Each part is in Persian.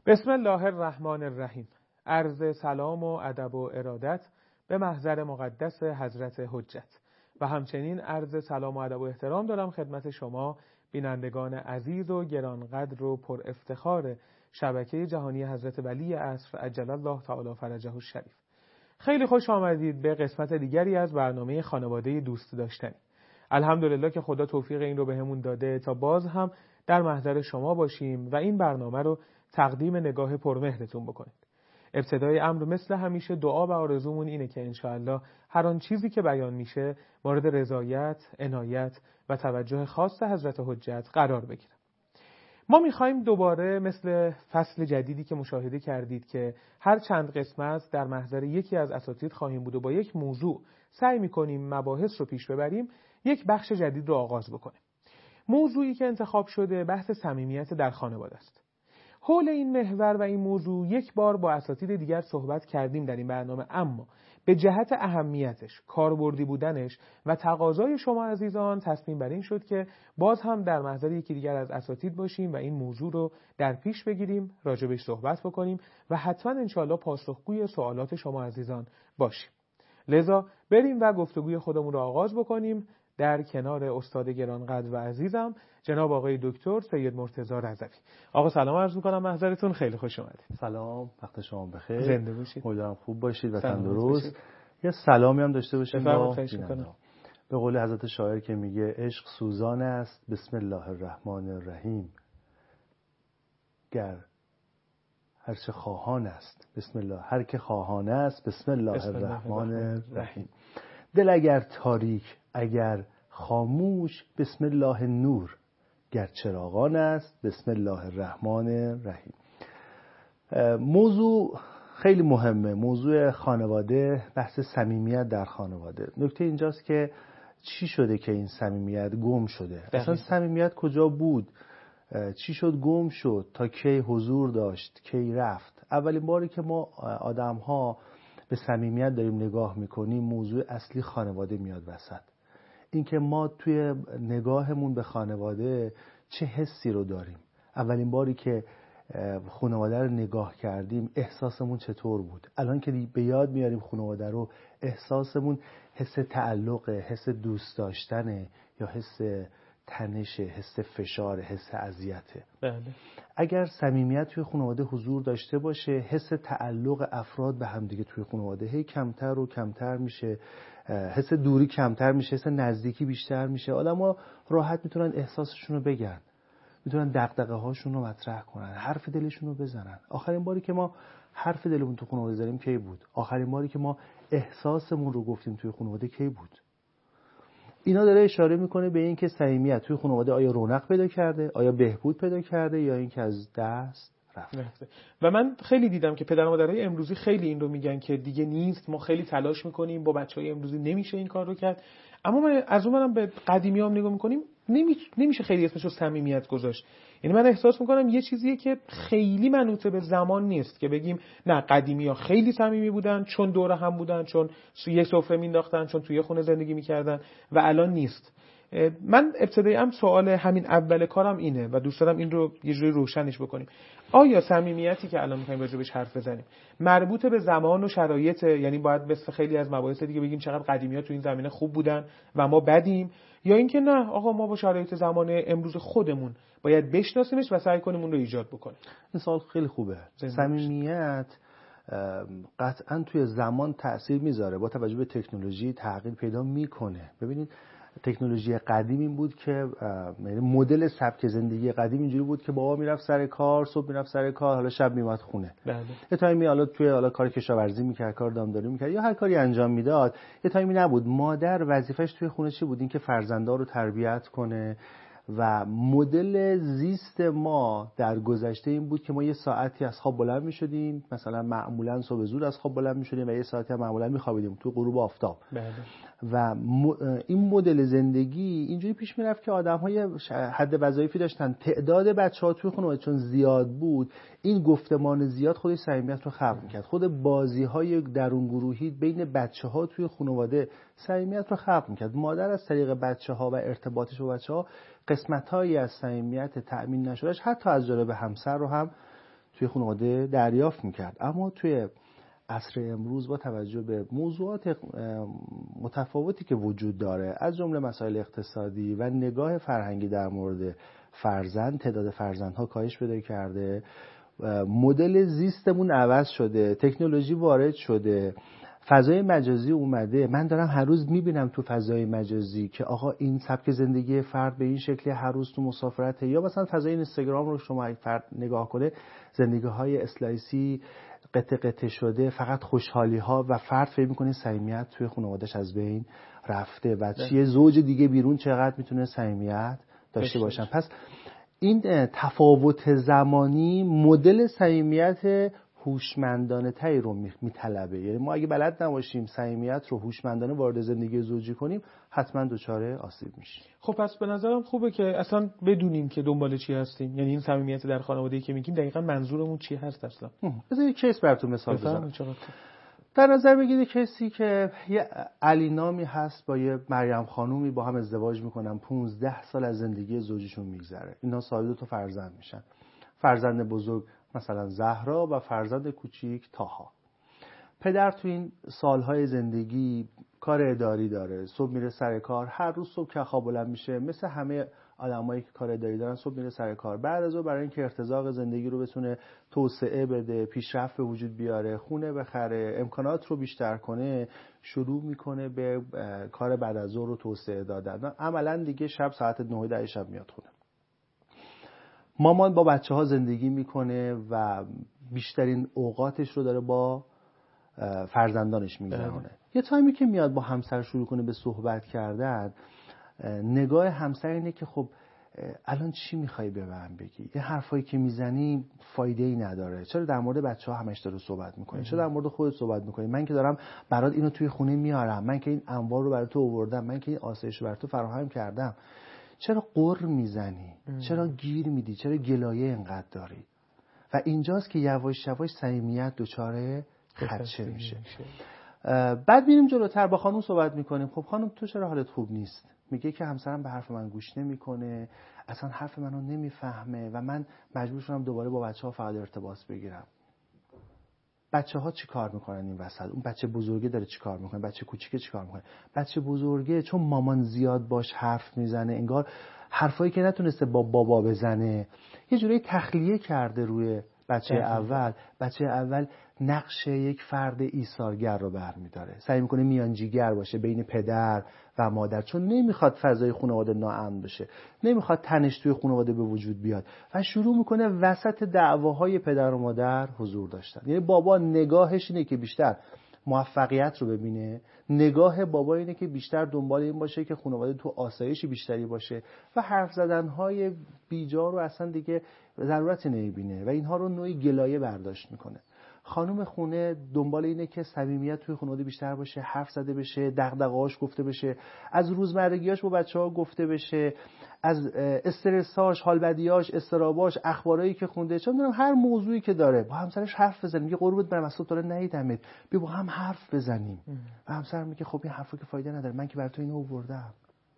بسم الله الرحمن الرحیم. عرض سلام و ادب و ارادت به محضر مقدس حضرت حجت و همچنین عرض سلام و ادب و احترام دارم خدمت شما بینندگان عزیز و گرانقدر و پر افتخار شبکه جهانی حضرت ولی عصر عجل الله تعالی فرجه الشریف. خیلی خوش آمدید به قسمت دیگری از برنامه خانواده دوست داشتنی. الحمدلله که خدا توفیق این رو بهمون داده تا باز هم در محضر شما باشیم و این برنامه رو تقدیم نگاه پرمهرتون بکنید. ابتدای امر مثل همیشه دعا و آرزومون اینه که انشاءالله هر آن چیزی که بیان میشه مورد رضایت، عنایت و توجه خاص حضرت حجت قرار بگیره. ما میخوایم دوباره مثل فصل جدیدی که مشاهده کردید که هر چند قسمت در محضر یکی از اساتید خواهیم بود و با یک موضوع سعی میکنیم مباحث رو پیش ببریم، یک بخش جدید رو آغاز بکنیم. موضوعی که انتخاب شده بحث صمیمیت در خانواده است. حول این محور و این موضوع یک بار با اساتید دیگر صحبت کردیم در این برنامه، اما به جهت اهمیتش، کاربردی بودنش و تقاضای شما عزیزان تصمیم بر این شد که باز هم در محضر یکی دیگر از اساتید باشیم و این موضوع رو در پیش بگیریم، راجبش صحبت بکنیم و حتما انشاءالله پاسخگوی سوالات شما عزیزان باشیم. لذا بریم و گفتگوی خودمون رو آغاز بکنیم در کنار استاد گرانقدر و عزیزم جناب آقای دکتر سید مرتضی رضوی. آقا سلام عرض می‌کنم محضرتون، خیلی خوش اومدید. سلام، وقت شما بخیر. زنده باشید. امیدوارم خوب باشید و تندرست. یه سلامی هم داشته باشیم با به قول حضرت شاعر که میگه عشق سوزان است بسم الله الرحمن الرحیم، گر هر چه خواهان است بسم الله، هر که خواهان است بسم الله الرحمن الرحیم. دل اگر تاریک اگر خاموش بسم الله نور، گر چراغان است بسم الله الرحمن الرحیم. موضوع خیلی مهمه، موضوع خانواده، بحث صمیمیت در خانواده. نکته اینجاست که چی شده که این صمیمیت گم شده؟ اصلا صمیمیت کجا بود؟ چی شد گم شد؟ تا کی حضور داشت؟ کی رفت؟ اولین باری که ما آدم‌ها به صمیمیت داریم نگاه میکنیم موضوع اصلی خانواده میاد وسط. اینکه ما توی نگاهمون به خانواده چه حسی رو داریم. اولین باری که خانواده رو نگاه کردیم احساسمون چطور بود؟ الان که به یاد میاریم خانواده رو، احساسمون حس تعلق، حس دوست داشتنه یا حس تنشه، حس فشار، حس اذیته؟ بله. اگر صمیمیت توی خانواده حضور داشته باشه حس تعلق افراد به هم دیگه توی خانواده هی کمتر و کمتر میشه، حس دوری کمتر میشه، حس نزدیکی بیشتر میشه. آدم‌ها راحت میتونن احساسشون رو بگن، میتونن دغدغه هاشون رو مطرح کنن، حرف دلشون رو بزنن. آخرین باری که ما حرف دلمون تو خانواده زدیم کی بود؟ آخرین باری که ما احساسمون رو گفتیم توی خانواده کی بود؟ اینا داره اشاره میکنه به این که صمیمیت توی خانواده آیا رونق پیدا کرده، آیا بهبود پیدا کرده یا اینکه از دست رفته. و من خیلی دیدم که پدر و مادرای امروزی خیلی این رو میگن که دیگه نیست، ما خیلی تلاش میکنیم با بچهای امروزی نمیشه این کار رو کرد. اما من از اونم به قدیمیام نگاه میکنیم نمیشه خیلی اسمش رو صمیمیت گذاشت. یعنی من احساس میکنم یه چیزیه که خیلی منوط به زمان نیست که بگیم نه قدیمی‌ها خیلی صمیمی بودن چون دور هم بودن، چون یه سفره مینداختن، چون توی خونه زندگی میکردن و الان نیست. من ابتدایی هم سوال همین اول کارم اینه و دوست دارم این رو یه جوری روشنش بکنیم. آیا صمیمیتی که الان می‌خوایم راجعش حرف بزنیم مربوط به زمان و شرایط، یعنی باید مثل خیلی از مباحث دیگه بگیم چقدر قدیمی‌ها تو این زمینه خوب بودن و ما بدیم، یا اینکه نه آقا ما با شرایط زمان امروز خودمون باید بشناسیمش و سعی کنیم اون رو ایجاد بکنیم؟ این سوال خیلی خوبه. صمیمیت قطعاً توی زمان تأثیر میذاره، با توجه به تکنولوژی تغییر پیدا میکنه. ببینید تکنولوژی قدیم این بود که مدل سبک زندگی قدیم اینجوری بود که بابا میرفت سر کار، صبح میرفت سر کار، حالا شب میومد خونه. بله. یه تایمی حالا کار کشاورزی میکرد، کار دامداری میکرد یا هر کاری انجام میداد. یه تایمی نبود مادر وظیفش توی خونه چی بود؟ این که فرزندا رو تربیت کنه. و مدل زیست ما در گذشته این بود که ما یه ساعتی از خواب بلند می‌شدیم، مثلا معمولا صبح زود از خواب بلند می‌شدیم و یه ساعتی معمولا می‌خوابیدیم تو غروب آفتاب. بله. و این مدل زندگی اینجوری پیش میرفت که آدم‌ها یه حد وظایفی داشتن. تعداد بچه‌ها توی خانواده چون زیاد بود، این گفتمان زیاد خودش صمیمیت رو خلق می‌کرد. خود بازی‌های درون گروهی بین بچه‌ها توی خانواده صمیمیت رو خلق می‌کرد. مادر از طریق بچه‌ها و ارتباطش با بچه‌ها قسمت‌هایی از صمیمیت تأمین نشدهش حتی از جانب همسر رو هم توی خانواده دریافت میکرد. اما توی عصر امروز با توجه به موضوعات متفاوتی که وجود داره، از جمله مسائل اقتصادی و نگاه فرهنگی در مورد فرزند، تعداد فرزندها کاهش پیدا کرده، مدل زیستمون عوض شده، تکنولوژی وارد شده، فضای مجازی اومده. من دارم هر روز میبینم تو فضای مجازی که آقا این سبک زندگی فرد به این شکلی هر روز تو مسافرته، یا مثلا فضای اینستاگرام رو شما فرد نگاه کنه، زندگی های اسلایسی قطع قطع شده، فقط خوشحالی ها و فرد فکر میکنه صمیمیت توی خانواده‌اش از بین رفته و چیه زوج دیگه بیرون چقدر میتونه صمیمیت داشته باشن. پس این تفاوت زمانی مدل صمیمیت هوشمندانه تایی رو میطلبه. یعنی ما اگه بلد نباشیم صمیمیت رو هوشمندانه وارد زندگی زوجی کنیم، حتما دچار آسیب میشیم. خب پس به نظرم خوبه که اصلا بدونیم که دنبال چی هستیم. یعنی این صمیمیت در خانواده‌ای که میگیم دقیقاً منظورمون چی هست اصلا. بذار یه کیس براتون مثال بزنم. در نظر بگیرید کسی که یه علی نامی هست با یه مریم خانومی با هم ازدواج میکنن، 15 سال از زندگی زوجیشون میگذره. اینا صاحب 2 تا فرزند میشن. فرزند بزرگ مثلا زهرا و فرزند کوچیک تاها. پدر تو این سالهای زندگی کار اداری داره، صبح میره سر کار، هر روز صبح که خواب بلند میشه مثل همه آدمایی که کار اداری دارن صبح میره سر کار. بعد از اون برای اینکه ارتزاق زندگی رو بتونه توسعه بده، پیشرفت به وجود بیاره، خونه بخره، امکانات رو بیشتر کنه، شروع میکنه به کار بعد از ظهر رو توسعه دادن. عملاً دیگه شب ساعت 9 شب میاد خونه. مامان با بچه‌ها زندگی میکنه و بیشترین اوقاتش رو داره با فرزندانش میگذرونه. یه تایمی که میاد با همسر شروع کنه به صحبت کردن، نگاه همسر اینه که خب الان چی میخوای به من بگی؟ یه حرفایی که میزنی فایده ای نداره. چرا در مورد بچه‌ها همش داره صحبت میکنی؟ چرا در مورد خودت صحبت میکنی؟ من که دارم برات اینو توی خونه میارم، من که این انبار رو برات تو آوردم، من که این آسایش رو برات تو فراهم کردم. چرا قر میزنی؟ چرا گیر میدی؟ چرا گلایه اینقدر داری؟ و اینجاست که یواش یواش صمیمیت دچار خدشه میشه. بعد میریم جلوتر با خانم صحبت میکنیم. خب خانم تو چرا حالت خوب نیست؟ میگه که همسرم به حرف من گوش نمیکنه، اصلا حرف منو نمیفهمه و من مجبور شدم دوباره با بچه‌ها فقط ارتباط بگیرم. بچه‌ها چی کار میکنن این وسط؟ اون بچه بزرگه داره چی کار میکنه؟ بچه کوچیکه چی کار میکنه؟ بچه بزرگه چون مامان زیاد باش حرف میزنه، انگار حرفایی که نتونسته با بابا بزنه یه جوری تخلیه کرده روی بچه اول. بچه اول نقش یک فرد ایثارگر رو برمی‌داره، سعی میکنه میانجیگر باشه بین پدر و مادر، چون نمیخواد فضای خانواده ناامن بشه، نمیخواد تنش توی خانواده به وجود بیاد و شروع میکنه وسط دعواهای پدر و مادر حضور داشتن. یعنی بابا نگاهش اینه که بیشتر موفقیت رو ببینه، نگاه بابا اینه که بیشتر دنبال این باشه که خانواده تو آسایش بیشتری باشه و حرف زدن‌های بیجا رو اصلا دیگه ضرورتی نمیبینه و اینها رو نوعی گلایه برداشت میکنه. خانم خونه دنبال اینه که صمیمیت توی خانواده بیشتر باشه، حرف زده بشه، دغدغه‌هاش گفته بشه، از روزمرگیاش با بچه‌ها گفته بشه، از استرساش، حال بدیاش، استراباش، اخبارایی که خونده، چون می‌دونم هر موضوعی که داره با همسرش حرف بزنه. میگه قربونت برم اصلا تو رو ندیدمت، بیا با هم حرف بزنیم. و همسر میگه خب این حرفا که فایده نداره، من که برای تو اینو آوردم.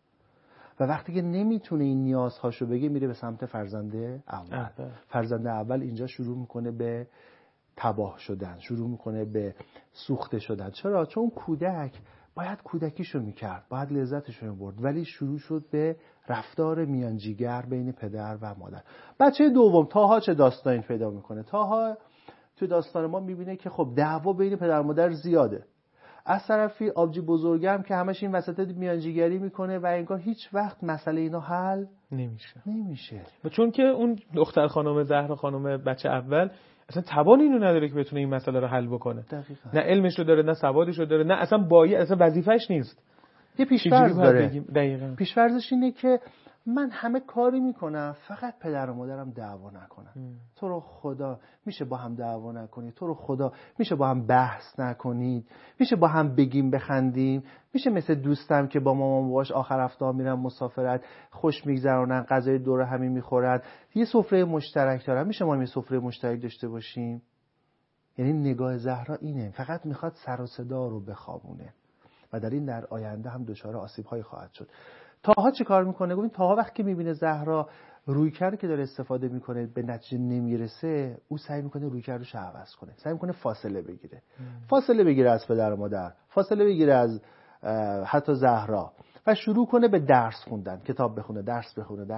و وقتی که نمیتونه این نیازهاشو بگه میره به سمت فرزند اول. فرزند اول اینجا شروع میکنه به تباه شدن، شروع میکنه به سوخته شدن. چرا؟ چون کودک باید کودکیشو میکرد، باید لذتشو میبرد، ولی شروع شد به رفتار میانجیگر بین پدر و مادر. بچه دوم تاها چه داستانی پیدا میکنه؟ تاها تو داستان ما میبینه که خب دعوا بین پدر و مادر زیاده. از طرفی آبجی بزرگم که همش این وسط میانجیگری میکنه و انگار هیچ وقت مسئله اینا حل نمیشه. چون که اون دختر خانم زهرا خانم بچه اول اصلا توان اینو نداره که بتونه این مسئله رو حل بکنه. دقیقاً. نه علمش رو داره، نه سوادش رو داره، نه اصلا اصلا وظیفه‌اش نیست. یه پیش‌فرض داره. دقیقاً. پیش‌فرضش اینه که من همه کاری میکنم فقط پدر و مادرم دعوا نکنن. تو رو خدا میشه با هم دعوا نکنید؟ تو رو خدا میشه با هم بحث نکنید؟ میشه با هم بگیم بخندیم؟ میشه مثل دوستم که با مامان باباش آخر هفته میرن مسافرت، خوش میگذرونن، غذای دور همی میخورن، یه سفره مشترک دارن، میشه ما هم یه سفره مشترک داشته باشیم؟ یعنی نگاه زهرا اینه، فقط میخواد سر و صدا رو بخوابونه و در آینده هم دچار آسیب‌های خواهد شد. تاها چه کار میکنه؟ گفتیم تاها وقتی که میبینه زهرا رویکردی که داره استفاده میکنه به نتیجه نمیرسه، او سعی میکنه رویکردش رو عوض کنه، سعی میکنه فاصله بگیره. فاصله بگیره از پدر و مادر، فاصله بگیره از حتی زهرا و شروع کنه به درس خوندن، کتاب بخونه، درس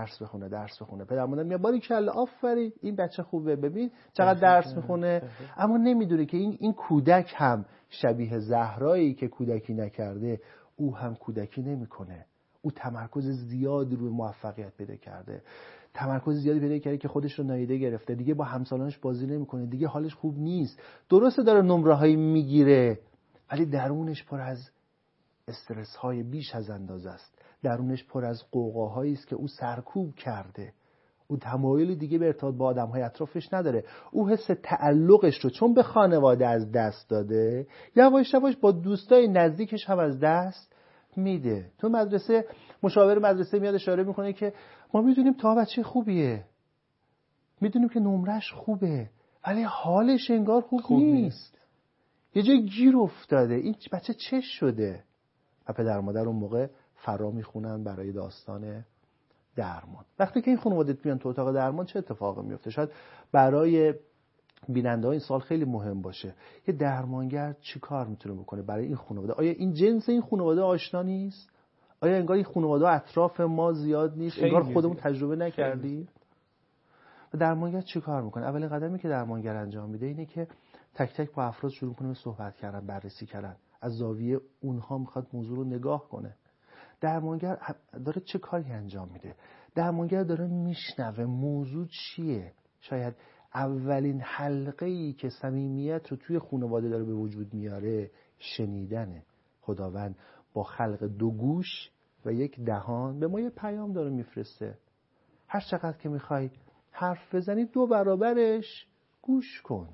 بخونه. پدر مادر میگه باریکلا، آفرین، این بچه خوبه، ببین چقدر درس میخونه. اما نمیدونه که این کودک هم شبیه زهرایی که کودکی نکرده، او هم کودکی نمیکنه. او تمرکز زیادی روی موفقیت پیدا کرده، تمرکز زیادی پیدا کرده که خودش رو نادیده گرفته، دیگه با همسالانش بازی نمیکنه، دیگه حالش خوب نیست. درسته داره نمره‌هایی میگیره، ولی درونش پر از استرس‌های بیش از اندازه است. درونش پر از قوقاهایی است که او سرکوب کرده. او تمایلی دیگه به ارتباط با آدم‌های اطرافش نداره. او حس تعلقش رو چون به خانواده از دست داده، یواش یواش با دوستای نزدیکش هم از دست میده. تو مدرسه مشاور مدرسه میاد اشاره میکنه که ما میدونیم تا بچه خوبیه، میدونیم که نمرش خوبه، ولی حالش انگار خوب نیست. یه جای گیر افتاده، این بچه چه شده؟ و پدر مادر اون موقع فرا میخونن برای داستان درمان. وقتی که این خانواده میان تو اتاق درمان چه اتفاقی میفته؟ شاید برای بیننده ها این سال خیلی مهم باشه. یه درمانگر چی کار میتونه بکنه برای این خانواده؟ آیا این جنس این خانواده آشنا نیست؟ آیا انگار این خانواده اطراف ما زیاد نیست؟ انگار خودمون تجربه نکردیم؟ و درمانگر چی کار میکنه؟ اولین قدمی که درمانگر انجام میده اینه که تک تک با افراد شروع کنه صحبت کردن، بررسی کردن، از زاویه اونها میخواد موضوع رو نگاه کنه. درمانگر داره چه کاری انجام میده؟ درمانگر داره میشنوه موضوع چیه. شاید اولین حلقه‌ای که صمیمیت رو توی خانواده داره به وجود میاره شنیدنه. خداوند با خلق 2 گوش و 1 دهان به ما یه پیام داره میفرسته. هر چقدر که میخوای حرف بزنی 2 برابرش گوش کن.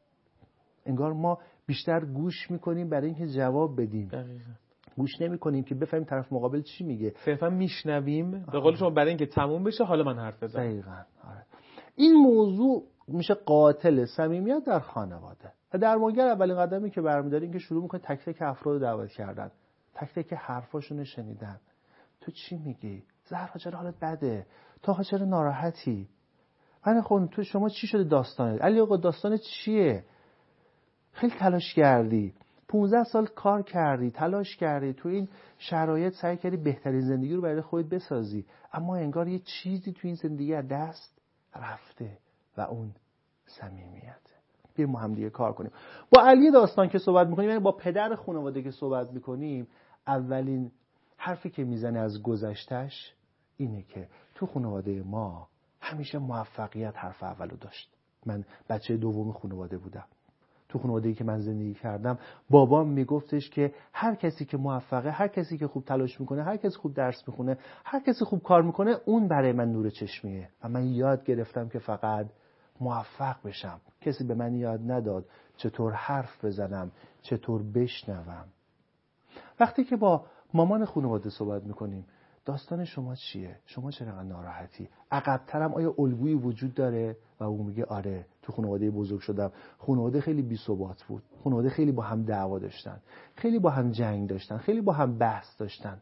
انگار ما بیشتر گوش میکنیم برای اینکه جواب بدیم. دقیقاً. گوش نمی‌کنیم که بفهمیم طرف مقابل چی میگه. صرفا میشنویم. به قول شما برای اینکه تموم بشه حالا من حرف بزنم. دقیقاً. آره. این موضوع میشه قاتل صمیمیت در خانواده. و درمانگر اولین قدمی که برمی‌داره این که شروع می‌کنه تک تک افراد رو دعوت کردن. تک تک حرفاشون رو شنیدن. تو چی میگی؟ زهرا چرا حالت بده؟ تو چرا ناراحتی؟ من خودم تو شما چی شده داستانت؟ علی آقا داستانت چیه؟ خیلی تلاش کردی. 15 سال کار کردی، تلاش کردی، تو این شرایط سعی کردی بهترین زندگی رو برای خودت بسازی، اما انگار یه چیزی تو این زندگی از دست رفته و اون صمیمیت. بیایم ما هم دیگه کار کنیم. با علی داستان که صحبت میکنیم، یعنی با پدر خانواده که صحبت میکنیم، اولین حرفی که میزنه از گذشتش اینه که تو خانواده ما همیشه موفقیت حرف اولو داشت. من بچه دوم خانواده بودم. تو خانواده‌ای که من زندگی کردم بابام میگفتش که هر کسی که موفقه، هر کسی که خوب تلاش میکنه، هر کسی خوب درس میخونه، هر کسی خوب کار میکنه، اون برای من نور چشمیه. و من یاد گرفتم که فقط موفق بشم. کسی به من یاد نداد چطور حرف بزنم، چطور بشنوم. وقتی که با مامان خانواده صحبت میکنیم، داستان شما چیه؟ شما چرا ناراحتی؟ عقب‌ترم آیا الگویی وجود داره؟ و اون میگه آره، تو خانواده بزرگ شدم. خانواده خیلی بی‌ثبات بود. خانواده خیلی با هم دعوا داشتن. خیلی با هم جنگ داشتن. خیلی با هم بحث داشتن.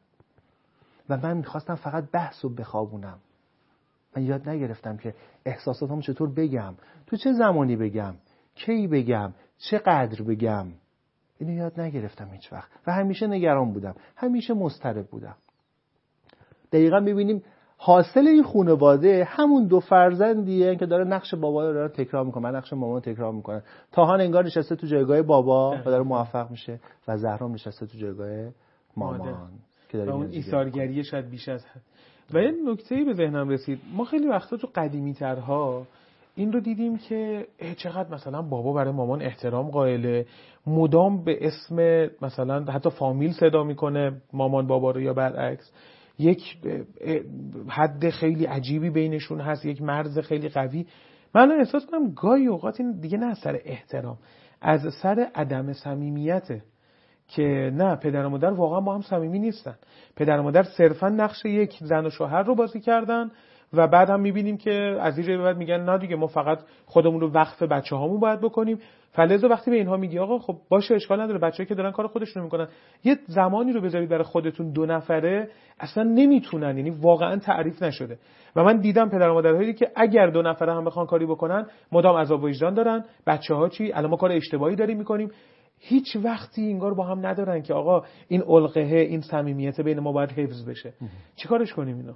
و من میخواستم فقط بحث رو بخوابونم. من یاد نگرفتم که احساساتم چطور بگم، تو چه زمانی بگم، کی بگم، چقدر بگم. اینو یاد نگرفتم هیچ وقت. و همیشه نگران بودم. همیشه مضطرب بودم. دقیقاً می‌بینیم حاصل این خانواده همون 2 فرزندیه که داره نقش بابا رو تکرار میکنه، من نقش مامان رو تکرار میکنه. تاهان انگار نشسته تو جایگاه بابا و داره موفق میشه و زهرا نشسته تو جایگاه مامان که داره اون ایثارگری شاید بیش از حد. و یه نکته‌ای به ذهنم رسید، ما خیلی وقتا تو قدیمی‌ترها این رو دیدیم که چقدر مثلا بابا برای مامان احترام قائله، مدام به اسم مثلا حتی فامیل صدا میکنه مامان بابا رو یا برعکس. یک حد خیلی عجیبی بینشون هست، یک مرز خیلی قوی. من احساس کنم گاهی اوقات این دیگه نه از سر احترام، از سر عدم صمیمیته که نه، پدر و مادر واقعا با هم صمیمی نیستن. پدر و مادر صرفا نقش یک زن و شوهر رو بازی کردن و بعد هم می‌بینیم که از اینجا به بعد میگن نه دیگه ما فقط خودمون رو وقف بچه‌هامون باید بکنیم. فلذا وقتی به اینها میگی آقا خب باشه اشکال نداره، بچه‌ها که دارن کار خودشون میکنن، یه زمانی رو بذارید برای خودتون 2 نفره، اصلا نمیتونن، یعنی واقعا تعریف نشده. و من دیدم پدر و مادرهایی که اگر 2 نفره هم بخوان کاری بکنن مدام عذاب وجدان دارن. بچه‌ها چی؟ الان ما کار اشتباهی داریم میکنیم. هیچ وقتی انگار با هم ندارن که آقا این القهه، این صمیمیت بین ما باید حفظ بشه. چیکارش کنیم اینو؟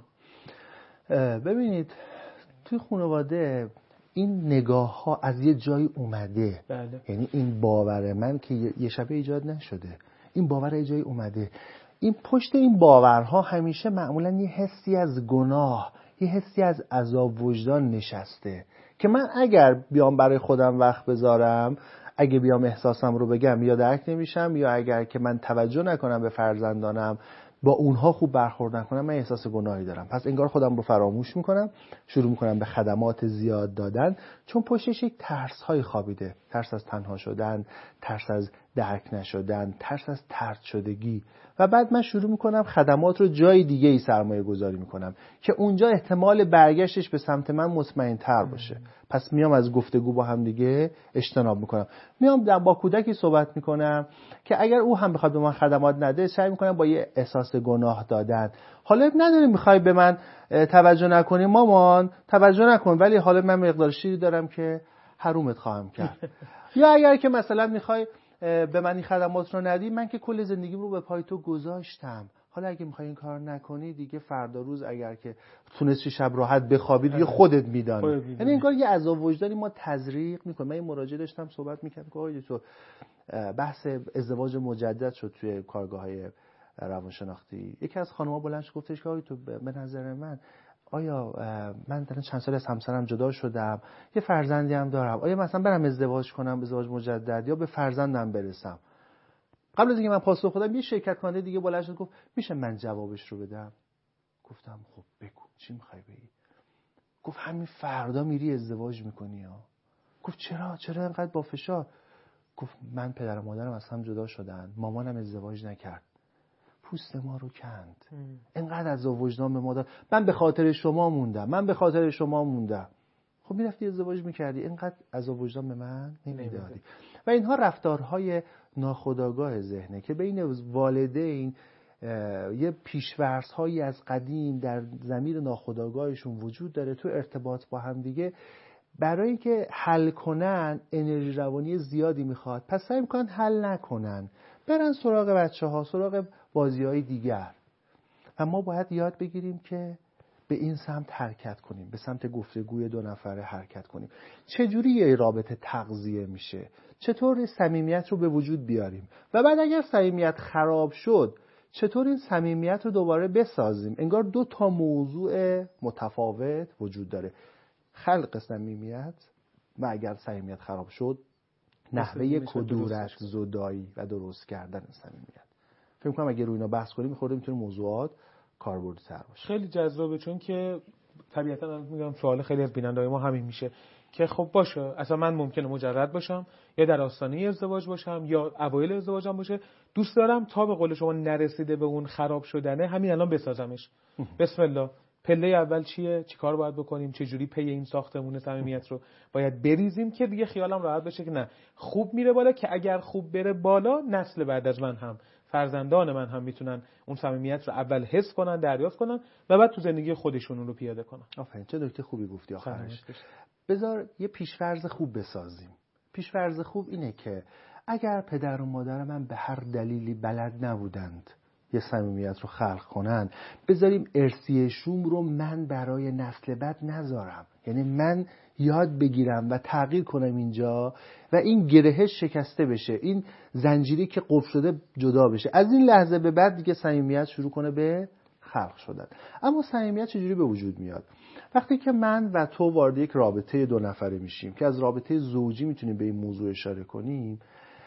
ببینید توی خانواده این نگاه ها از یه جایی اومده. بله. یعنی این باور من که یه شبه ایجاد نشده، این باور یه جایی اومده. این پشت این باورها همیشه معمولا یه حسی از گناه، یه حسی از عذاب وجدان نشسته که من اگر بیام برای خودم وقت بذارم، اگه بیام احساسم رو بگم یا درک نمیشم، یا اگر که من توجه نکنم به فرزندانم، با اونها خوب برخورد نکنم، من احساس گناهی دارم. پس انگار خودم رو فراموش میکنم، شروع میکنم به خدمات زیاد دادن، چون پشتش یک ترس های خوابیده. ترس از تنها شدن، ترس از درک نشدن، ترس از طرد شدگی. و بعد من شروع میکنم خدمات رو جای دیگه ای سرمایه گذاری میکنم که اونجا احتمال برگشتش به سمت من مطمئن تر باشه. پس میام از گفتگو با هم دیگه اجتناب میکنم، میام با کودکی صحبت میکنم که اگر او هم بخواد به من خدمات نده، سعی میکنم با یه احساس گناه دادن. حالا نداره میخوای به من توجه نکنی مامان، توجه نکن، ولی حالا من مقدار شیری دارم که حرومت خواهم کرد. یا اگر که مثلا میخوای به من این خدمات رو ندی، من که کل زندگیم رو به پای تو گذاشتم، حالا اگه میخوای این کار نکنی دیگه فردا روز اگر که تونستی شب راحت بخوابی دیگه خودت میدانی. یعنی انگار یه عذاب وجدانی ما تزریق میکنیم. من این مراجعه داشتم صحبت میکردم که آقای تو بحث ازدواج مجدد شد توی کارگاه‌های روانشناختی. یکی از خانم‌ها بلند شد گفتش که آقای تو به نظر من آیا من در چند سال از همسرم جدا شدم، یه فرزندی هم دارم، آیا مثلا برم ازدواج کنم، ازدواج مجدد، یا به فرزندم برسم؟ قبل از اینکه من پاسخ بدم یه شرکت کننده دیگه بلند شد گفت میشه من جوابش رو بدم؟ گفتم خب بگو چی میخوای بگی؟ گفت همین فردا میری ازدواج میکنی ها. گفت چرا اینقدر با فشار؟ گفت من پدر و مادرم از هم جدا شدن، مامانم ازدواج نکرد، پوست ما رو کند، اینقدر عذاب وجدان به ما داد، من به خاطر شما موندم. خب میرفتی ازدواج میکردی، اینقدر عذاب وجدان به من نمیدادی. و اینها رفتارهای ناخودآگاه ذهنه که بین والدین یه پیش‌فرض‌هایی از قدیم در ضمیر ناخودآگاهشون وجود داره. تو ارتباط با هم دیگه برای اینکه حل کنن انرژی روانی زیادی میخواد، پس سعی میکنن حل نکنن، برن سراغ بچه‌ها، سراغ بازی‌های دیگر. و ما باید یاد بگیریم که به این سمت حرکت کنیم، به سمت گفتگوی 2 نفره حرکت کنیم. چجوری یه رابطه تغذیه میشه؟ چطور صمیمیت رو به وجود بیاریم؟ و بعد اگر صمیمیت خراب شد، چطور این صمیمیت رو دوباره بسازیم؟ انگار 2 تا موضوع متفاوت وجود داره: خلق صمیمیت و اگر صمیمیت خراب شد، نحوه کدورت زدایی و درست کردن صمیمیت. فکر کنم اگه روی اینا بحث کنیم خورده میتونه موضوعات کاربردی‌تر باشه. خیلی جذابه، چون که طبیعتاً میگم سوال خیلی از بیننده‌های ما همین میشه که خب باشه اصلا من ممکنه مجرد باشم یا در آستانه ازدواج باشم یا اوایل ازدواجم باشه، دوست دارم تا به قول شما نرسیده به اون خراب شدنه همین الان بسازمش. بسم الله. پله اول چیه؟ چیکار باید بکنیم؟ چه جوری پی این ساختمون صمیمیت رو باید بریزیم که دیگه خیالم راحت بشه که نه خوب میره بالا، که اگر خوب بره بالا نسل بعد از من هم، فرزندان من هم میتونن اون صمیمیت رو اول حس کنن، دریافت کنن و بعد تو زندگی خودشون رو پیاده کنن. آفرین، چه نکته خوبی گفتی آخرش. بذار یه پیش‌فرض خوب بسازیم. پیش‌فرض خوب اینه که اگر پدر و مادر من به هر دلیلی بلد نبودند یه صمیمیت رو خلق کنن، بذاریم ارثی شوم رو من برای نسل بعد نذارم. یعنی من یاد بگیرم و تغییر کنم اینجا و این گره شکسته بشه، این زنجیری که قفل شده جدا بشه. از این لحظه به بعد دیگه صمیمیت شروع کنه به خلق شدن. اما صمیمیت چجوری به وجود میاد؟ وقتی که من و تو وارد یک رابطه 2 نفره میشیم که از رابطه زوجی میتونیم به این موضوع اشاره کنیم.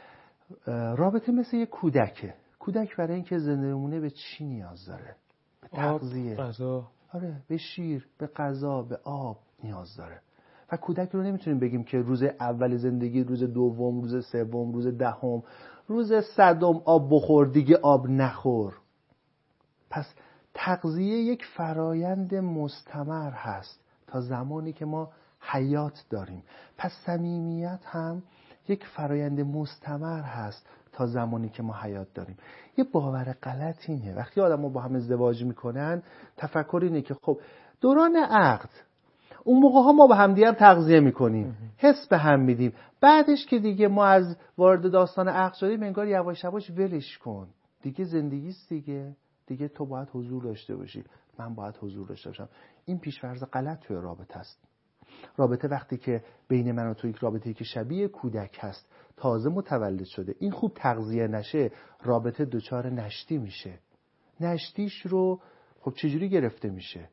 رابطه مثل یک کودکه. کودک برای اینکه زنده بمونه به چی نیاز داره؟ به تغذیه، غذا، به شیر، به غذا، به آب نیاز داره. و کودک رو نمیتونیم بگیم که روز اول زندگی، روز دوم، روز سوم، روز دهم، روز 100م آب بخور دیگه آب نخور. پس تغذیه یک فرایند مستمر هست تا زمانی که ما حیات داریم. پس صمیمیت هم یک فرایند مستمر هست تا زمانی که ما حیات داریم. یه باور غلط اینه وقتی آدم‌ها با هم ازدواج میکنن تفکر اینه که خب دوران عقد اون موقع ها ما با هم دیگه تغذیه میکنیم، حس به هم میدیم، بعدش که دیگه ما از وارد داستان عقد شدیم انگار یواش یواش ولش کن، دیگه زندگیست دیگه تو باید حضور داشته باشی، من باید حضور داشته باشم. این پیش‌فرض غلط توی رابطه است. رابطه وقتی که بین من و تو یک رابطه‌ای که شبیه کودک هست، تازه متولد شده، این خوب تغذیه نشه، رابطه دچار نشتی میشه. نشتیش رو خب چجوری گرفته میشه؟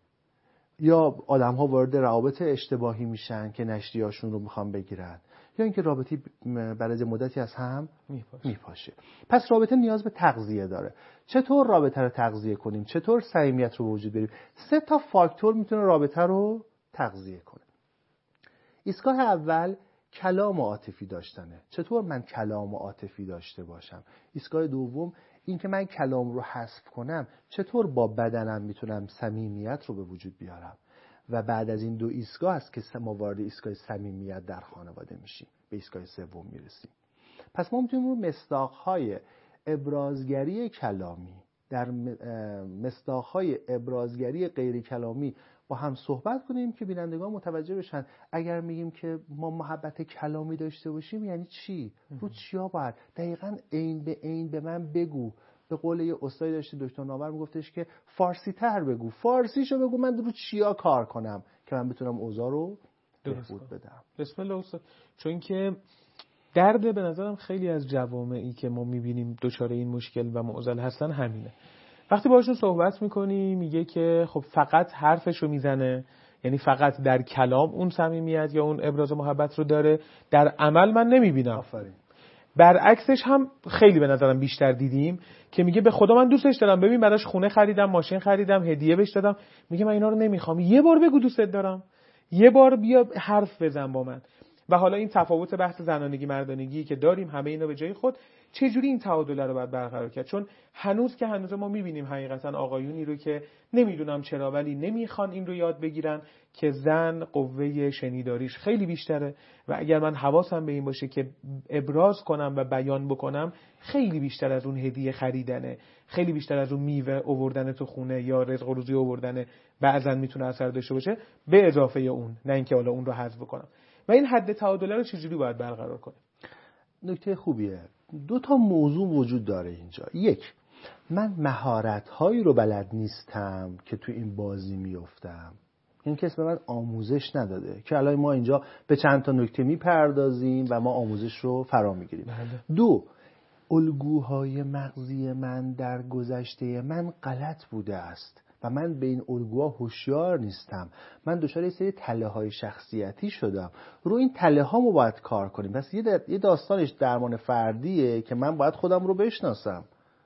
یا آدم‌ها وارد روابط اشتباهی میشن که نشتی‌هاشون رو میخوان بگیرن، یا اینکه رابطه برای مدتی از هم میپاشه. پس رابطه نیاز به تغذیه داره. چطور رابطه رو تغذیه کنیم؟ چطور صمیمیت رو به وجود بیاریم؟ 3 تا فاکتور میتونه رابطه رو تغذیه کنه. ایستگاه اول کلام عاطفی داشتنه. چطور من کلام عاطفی داشته باشم؟ ایستگاه دوم این که من کلام رو حذف کنم، چطور با بدنم میتونم صمیمیت رو به وجود بیارم؟ و بعد از این 2 ایستگاه است که ما وارد ایستگاه صمیمیت در خانواده میشیم، به ایستگاه سوم میرسیم. پس ما میتونیم رو مصداق‌های ابرازگری کلامی در مصداق‌های ابرازگری غیر کلامی با هم صحبت کنیم که بینندگان متوجه بشن. اگر میگیم که ما محبت کلامی داشته باشیم یعنی چی؟ رو چیا باید؟ دقیقاً عین به عین به من بگو. به قول یه استادی داشته دکتر نامور میگفتش که فارسی تر بگو، فارسیشو بگو، من رو چیا کار کنم که من بتونم اوضاع رو بهبود بدم. بسم الله استاد. چون که درد به نظرم خیلی از جوامعی که ما میبینیم دچار این مشکل و معضل هستن همینه. وقتی باهاشون صحبت میکنی میگه که خب فقط حرفشو میزنه، یعنی فقط در کلام اون صمیمیت یا اون ابراز محبت رو داره، در عمل من نمیبینم. آفرین. برعکسش هم خیلی به نظرم بیشتر دیدیم که میگه به خدا من دوستش دارم، ببین براش خونه خریدم، ماشین خریدم، هدیه بهش دادم، میگه من اینا رو نمیخوام، یه بار بگو دوستت دارم، یه بار بیا حرف بزن با من. و حالا این تفاوت بحث زنانگی مردانگی که داریم همه اینا به جای خود، چه جوری این تعادل رو باید برقرار کرد؟ چون هنوز ما میبینیم حقیقتا آقایونی رو که نمیدونم چرا ولی نمیخوان این رو یاد بگیرن که زن قوه شنیداریش خیلی بیشتره و اگر من حواسم به این باشه که ابراز کنم و بیان بکنم، خیلی بیشتر از اون هدیه خریدنه، خیلی بیشتر از اون میوه آوردن تو خونه یا رزق و روزی آوردن بعضا میتونه اثر داشته باشه، به اضافه اون، نه اینکه حالا اون رو حذف بکنم. و این حد تعادل رو چجوری باید برقرار کنیم؟ نکته خوبیه. 2 تا موضوع وجود داره اینجا. 1، من مهارت‌هایی رو بلد نیستم که تو این بازی میافتم. این کس به من آموزش نداده که الان ما اینجا به چند تا نکته میپردازیم و ما آموزش رو فرا میگیریم. 2، الگوهای مغزی من در گذشته من غلط بوده است و من به این الگوها هوشیار نیستم. من دچار یه سری تله‌های شخصیتی شدم. رو این تله‌هامو باید کار کنیم. پس یه داستانش درمان فردیه که من باید خودم رو بشناسم.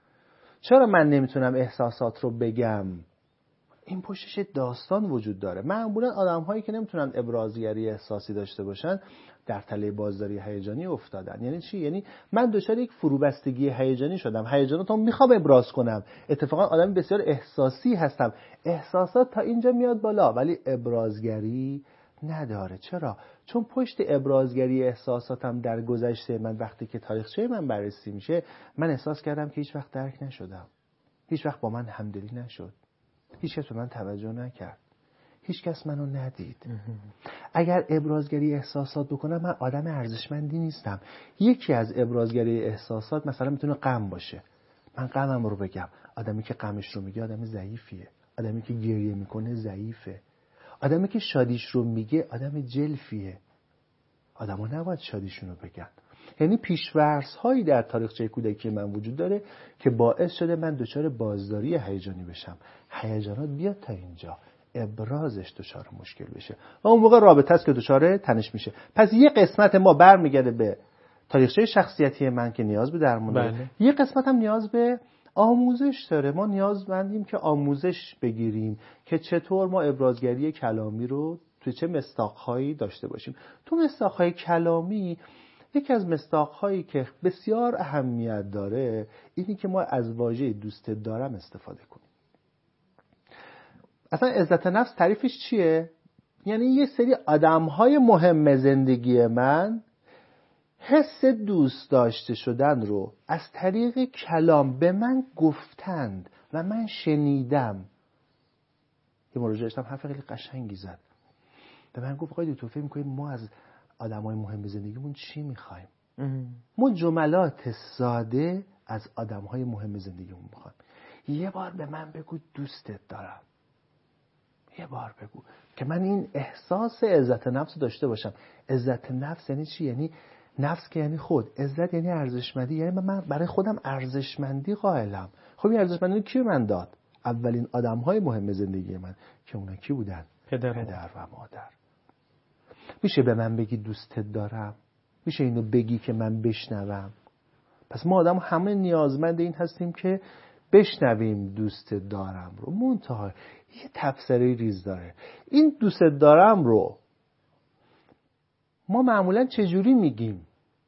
چرا من نمیتونم احساسات رو بگم؟ این پشتش داستان وجود داره. معمولا آدم‌هایی که نمیتونن ابرازگری احساسی داشته باشن در تله بازداری هیجانی افتادن. یعنی چی؟ یعنی من دچار یک فروبستگی هیجانی شدم. هیجاناتم میخوام ابراز کنم. اتفاقا آدم بسیار احساسی هستم. احساسات تا اینجا میاد بالا ولی ابرازگری نداره. چرا؟ چون پشت ابرازگری احساساتم در گذشته من وقتی که تاریخچه من بررسی میشه، من احساس کردم که هیچ وقت درک نشدم. هیچ وقت با من همدلی نشد. هیچ کس به من توجه نکرد. هیچ کس منو ندید. اگر ابرازگری احساسات بکنم من آدم ارزشمندی نیستم. یکی از ابرازگری احساسات مثلا میتونه غم باشه. من غمم رو بگم. آدمی که غمش رو میگه آدم ضعیفیه. آدمی که گریه میکنه ضعیفه. آدمی که شادیش رو میگه آدم جلفیه. آدما نباید شادیشون رو بگن. یعنی پیش‌فرض هایی در تاریخچه کودکی من وجود داره که باعث شده من دچار بازداری هیجانی بشم. هیجانات بیاد تا اینجا، ابرازش دچار مشکل بشه و اون موقع رابطه است که دچار تنش میشه. پس یه قسمت ما برمیگرده به تاریخچه شخصیتی من که نیاز به درمان داره. یه قسمت هم نیاز به آموزش داره. ما نیازمندیم که آموزش بگیریم که چطور ما ابرازگری کلامی رو توی چه مصداق‌هایی داشته باشیم. تو مصداق‌های کلامی یکی از مصداق‌هایی که بسیار اهمیت داره اینی که ما از واژه دوست دارم استفاده کنیم. اصلا عزت نفس تعریفش چیه؟ یعنی یه سری آدم‌های مهم زندگی من حس دوست داشته شدن رو از طریق کلام به من گفتند و من شنیدم. یه مراجعه داشتم حرف خیلی قشنگی زد. به من گفت آقای دکتر فکر می‌کنید ما از آدم‌های مهم زندگیمون چی می‌خوایم؟ ما جملات ساده از آدم‌های مهم زندگیمون می‌خوایم. یه بار به من بگو دوستت دارم. یه بار بگو که من این احساس عزت نفس داشته باشم. عزت نفس یعنی چی؟ یعنی نفس که یعنی خود، عزت یعنی ارزشمندی، یعنی من برای خودم ارزشمندی قائلم. خب این ارزشمندی کی من داد؟ اولین آدم‌های مهم زندگی من که اونا کی بودن؟ پدر و مادر. میشه به من بگی دوستت دارم؟ میشه اینو بگی که من بشنوم؟ پس ما آدم همه نیازمند این هستیم که بشنویم دوست دارم رو. منتها یه تفسیری ریز داره. این دوست دارم رو ما معمولا چجوری میگیم؟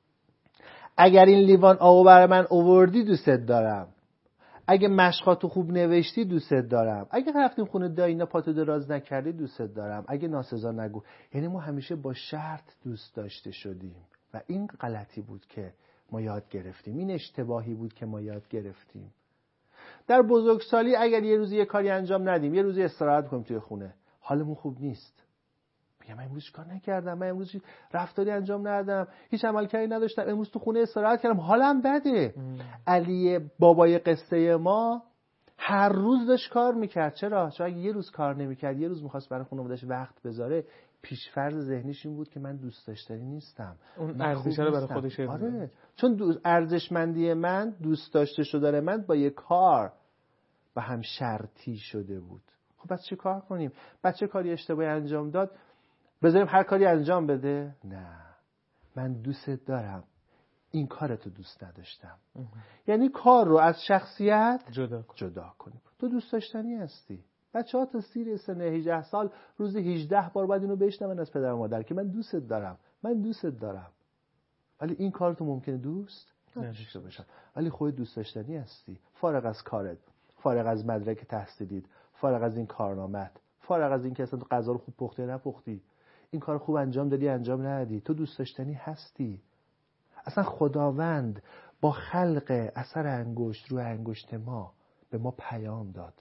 اگر این لیوان آبو برای من آوردی دوستت دارم. اگه مشقاتو خوب نوشتی دوستت دارم. اگه رفتیم خونه دایینا پاتو دراز نکردی دوستت دارم. اگه ناسزا نگو. یعنی ما همیشه با شرط دوست داشته شدیم و این غلطی بود که ما یاد گرفتیم. این اشتباهی بود که ما یاد گرفتیم. در بزرگسالی اگر یه روزی یه کاری انجام ندیم، یه روزی استراحت کنیم توی خونه، حالمون خوب نیست. میگم من امروز کار نکردم، من امروز رفتاری انجام ندادم، هیچ عملکردی نداشتم، امروز تو خونه استراحت کردم، حالم بده. علی بابای قصه ما هر روز داشت کار میکرد. چرا؟ چون اگه یه روز کار نمیکرد، یه روز میخواست برای خانواده‌اش وقت بذاره، پیش‌فرض ذهنیش این بود که من دوست داشتنی نیستم. اون ارزش رو برای خودش. آره. چون ارزشمندی من، دوست داشته شدن من با یه کار و هم شرطی شده بود. خب بس چه کار کنیم؟ بچه کاری اشتباهی انجام داد، بذاریم هر کاری انجام بده؟ نه، من دوستت دارم، این کارتو دوست نداشتم. یعنی کار رو از شخصیت جدا کنیم. تو دوست داشتنی هستی. بچه‌ها تا سیر سن 18 سال روزی 18 بار باید اینو بشنون از پدر و مادر که من دوستت دارم، من دوستت دارم. ولی این کار تو ممکنه دوست نداشته باشم. ولی خودت دوست داشتنی هستی. فارغ از کارت، فارغ از مدرک تحصیلیت، فارغ از این کارنامت، فارغ از این که اصلا تو غذا رو خوب پختی نپختی، این کار خوب انجام دادی انجام ندادی، تو دوست داشتنی هستی. اصلا خداوند با خلق اثر انگشت روی انگشت ما به ما پیام داد.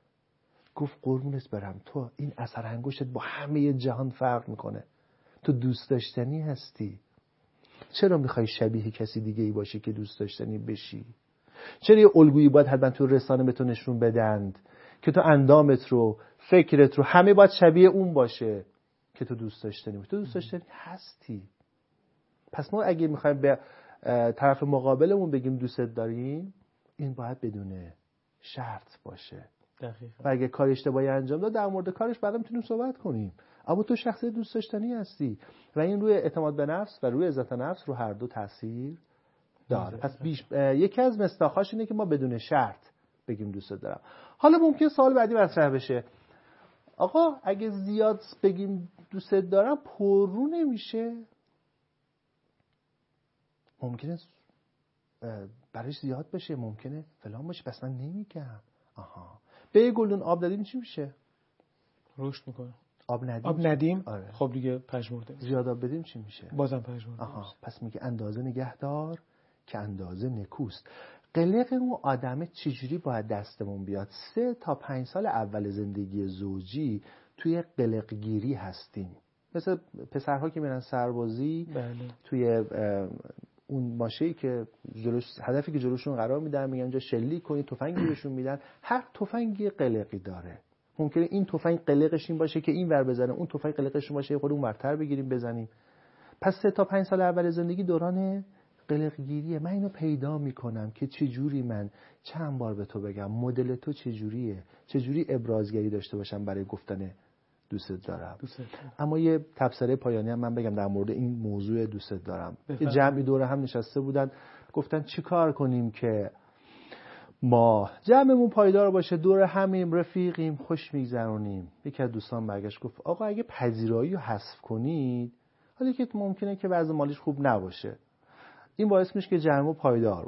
گفت قربونت برم، تو این اثر انگشتت با همه جهان فرق میکنه. تو دوست داشتنی هستی. چرا میخوای شبیه کسی دیگه ای باشی که دوست داشتنی بشی؟ چرا یه الگویی باید حتما تو رسانه به تو نشون بدند که تو اندامت رو، فکرت رو همه باید شبیه اون باشه که تو دوست داشتنی باشی؟ تو دوست داشتنی هستی. پس ما اگه میخوایم به طرف مقابلمون بگیم دوستت داریم، این باید بدون شرط باشه. دقیقاً. و اگه کار اشتباهی انجام داد، در مورد کارش بعدا میتونیم صحبت کنیم. اما تو شخصیت دوست داشتنی هستی و این روی اعتماد به نفس و روی عزت نفس رو هر دو تاثیر داره. پس یکی از مصداقاش اینه که ما بدون شرط بگیم دوستت دارم. حالا ممکن سوال بعدی مطرح بشه، آقا اگه زیاد بگیم دوستت دارم پررو نمیشه؟ ممکنه برایش زیاد بشه، ممکنه فلان باشه، پس من نمیگم. آها، به یه گلدون آب دادیم چی میشه؟ رشد میکنه. آب ندیم؟ آره. خب دیگه پژمرده. زیاد آب بدیم چی میشه؟ بازم پژمرده. آها، پس میگه اندازه نگهدار که اندازه نکوست. قلق اون آدمه چجوری باید دستمون بیاد؟ 3 تا 5 سال اول زندگی زوجی توی قلقگیری هستیم. مثل پسرها که میرن سربازی، بله. توی اون ماشه‌ای که جلوش، هدفی که جلوشون قرار میدن، میگن اونجا شلیک کنید، تفنگی بهشون میدن. هر تفنگی قلقی داره. ممکنه این تفنگ قلقش این باشه که این ور بزنه، اون تفنگ قلقش باشه خود اون ورتر بگیریم بزنیم. پس 3 تا 5 سال اول زندگی دوران قلقگیریه. من اینو پیدا میکنم که چجوری من چند بار به تو بگم مدل تو چجوریه، چجوری ابرازگری داشته باشم برای گفتن دوستت دارم. اما یه تبصره پایانی هم من بگم در مورد این موضوع دوستت دارم. یه جمعی دوره هم نشسته بودن، گفتن چی کار کنیم که ما جمعمون پایدار باشه، دور همیم، رفیقیم، خوش میگذرونیم. یکی از دوستان برگشت گفت آقا اگه پذیرایی رو حذف کنید، حالا که ممکنه که وضع مالیش خوب نباشه، این باعث میشه که جمع پایدار باشه.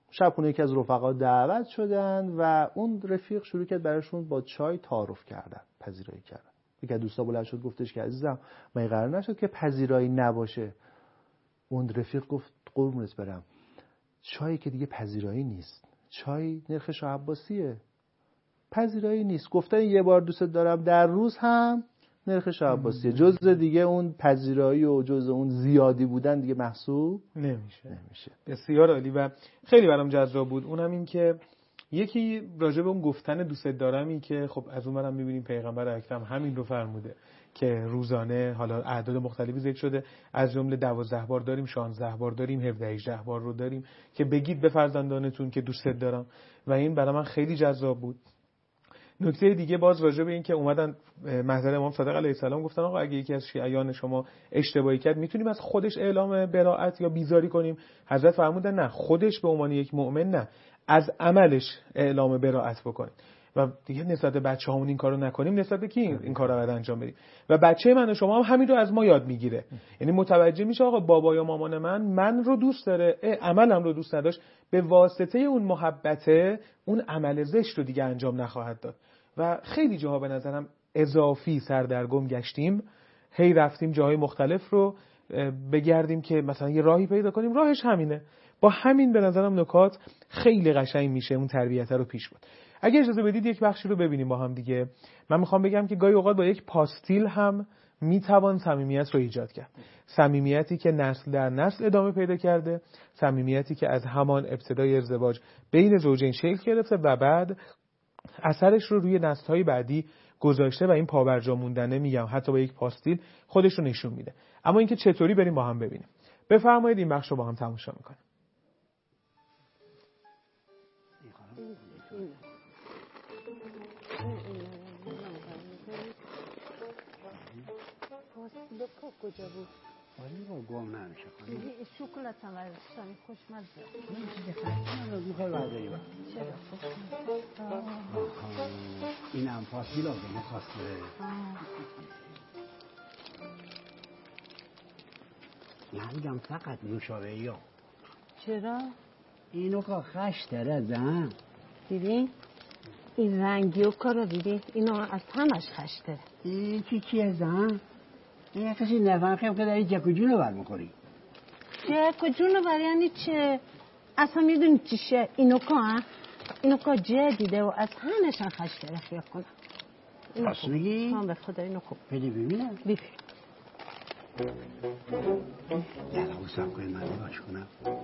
شب خونه یکی از رفقا دعوت شدن و اون رفیق شروع کرد براشون با چای تعارف کردن، پذیرایی کردن. یکی از دوستا بلند شد گفتش که عزیزم من قرار نشد که پذیرایی نباشه. اون رفیق گفت قربونت برم، چایی که دیگه پذیرایی نیست، چای نرخ شاه عباسیه، پذیرایی نیست. گفتن یه بار دوست دارم در روز هم نرخ شاه عباسیه، جز دیگه اون پذیرایی و جز اون زیادی بودن دیگه محسوب نمیشه. بسیار عالی و خیلی برام جذاب بود. اونم این که یکی راجع به اون گفتن دوست دارمی که خب از اون منم می‌بینیم پیغمبر اکرم همین رو فرموده که روزانه حالا اعداد مختلفی ذکر شده، از جمله 12 بار داریم، 16 بار داریم، 17 بار رو داریم که بگید به فرزندانتون که دوست دارم و این برای من خیلی جذاب بود. نکته دیگه باز راجع به این که اومدن محضر امام صادق علیه السلام گفتن آقا اگه یکی از شیعیان شما اشتباهی کرد میتونیم از خودش اعلام براءت یا بیزاری کنیم؟ حضرت فرمودن نه، خودش به عنوان یک مؤمن نه، از عملش اعلام براءت بکنید و دیگه نسبت به بچه‌هامون این کارو نکنیم، نسبت به کی این کارو باید انجام بدیم و بچه من و شما هم همین رو از ما یاد میگیره. یعنی متوجه میشه آقا بابا یا مامان من رو دوست داره، عملم رو دوست نداشت، به واسطه اون محبته اون عمل زشت رو دیگه انجام نخواهد داد. و خیلی جاها به نظرم اضافی سردرگم گشتیم، هی رفتیم جاهای مختلف رو بگردیم که مثلا یه راهی پیدا کنیم، راهش همینه. با همین به نظرم نکات خیلی قشنگ میشه اون تربیت رو پیش برد. اگه اجازه بدید یک بخشی رو ببینیم با هم دیگه. من میخوام بگم که گاهی اوقات با یک پاستیل هم میتوان صمیمیت رو ایجاد کرد. صمیمیتی که نسل در نسل ادامه پیدا کرده، صمیمیتی که از همان ابتدای ازدواج بین زوجین شکل گرفته و بعد اثرش رو روی نسل‌های بعدی گذاشته و این پابرجا موندنه میگم حتی با یک پاستیل خودش رو نشون میده. اما اینکه چطوری بریم با هم ببینیم. بفرمایید این بخش رو با هم تماشا میکنیم. کجا بود؟ ولی با گم نمیشه خانم. شکلات هم ورشتانی خوشمزه. این چیزی خسته رو میخوای برداری با. چرا خوشمزه؟ این هم پاسی لازمه خواسته. نمیگم فقط نوشابه‌ای ها. چرا؟ اینو که خش داره زن. دیدی؟ این رنگی و کارو دیدی؟ اینو از همش خش داره. این چیه زن؟ این کسی نفرخیم که داری جک و جونو بر میخوری. جک و جونو بر یعنی چه؟ اصلا میدونی چیشه؟ اینو که جه دیده و از همشن خش داره خیاب کنم. راست میگی؟ به خدا اینو خوب بده ببینم. ببین یلا حساب کنیم من باش کنم.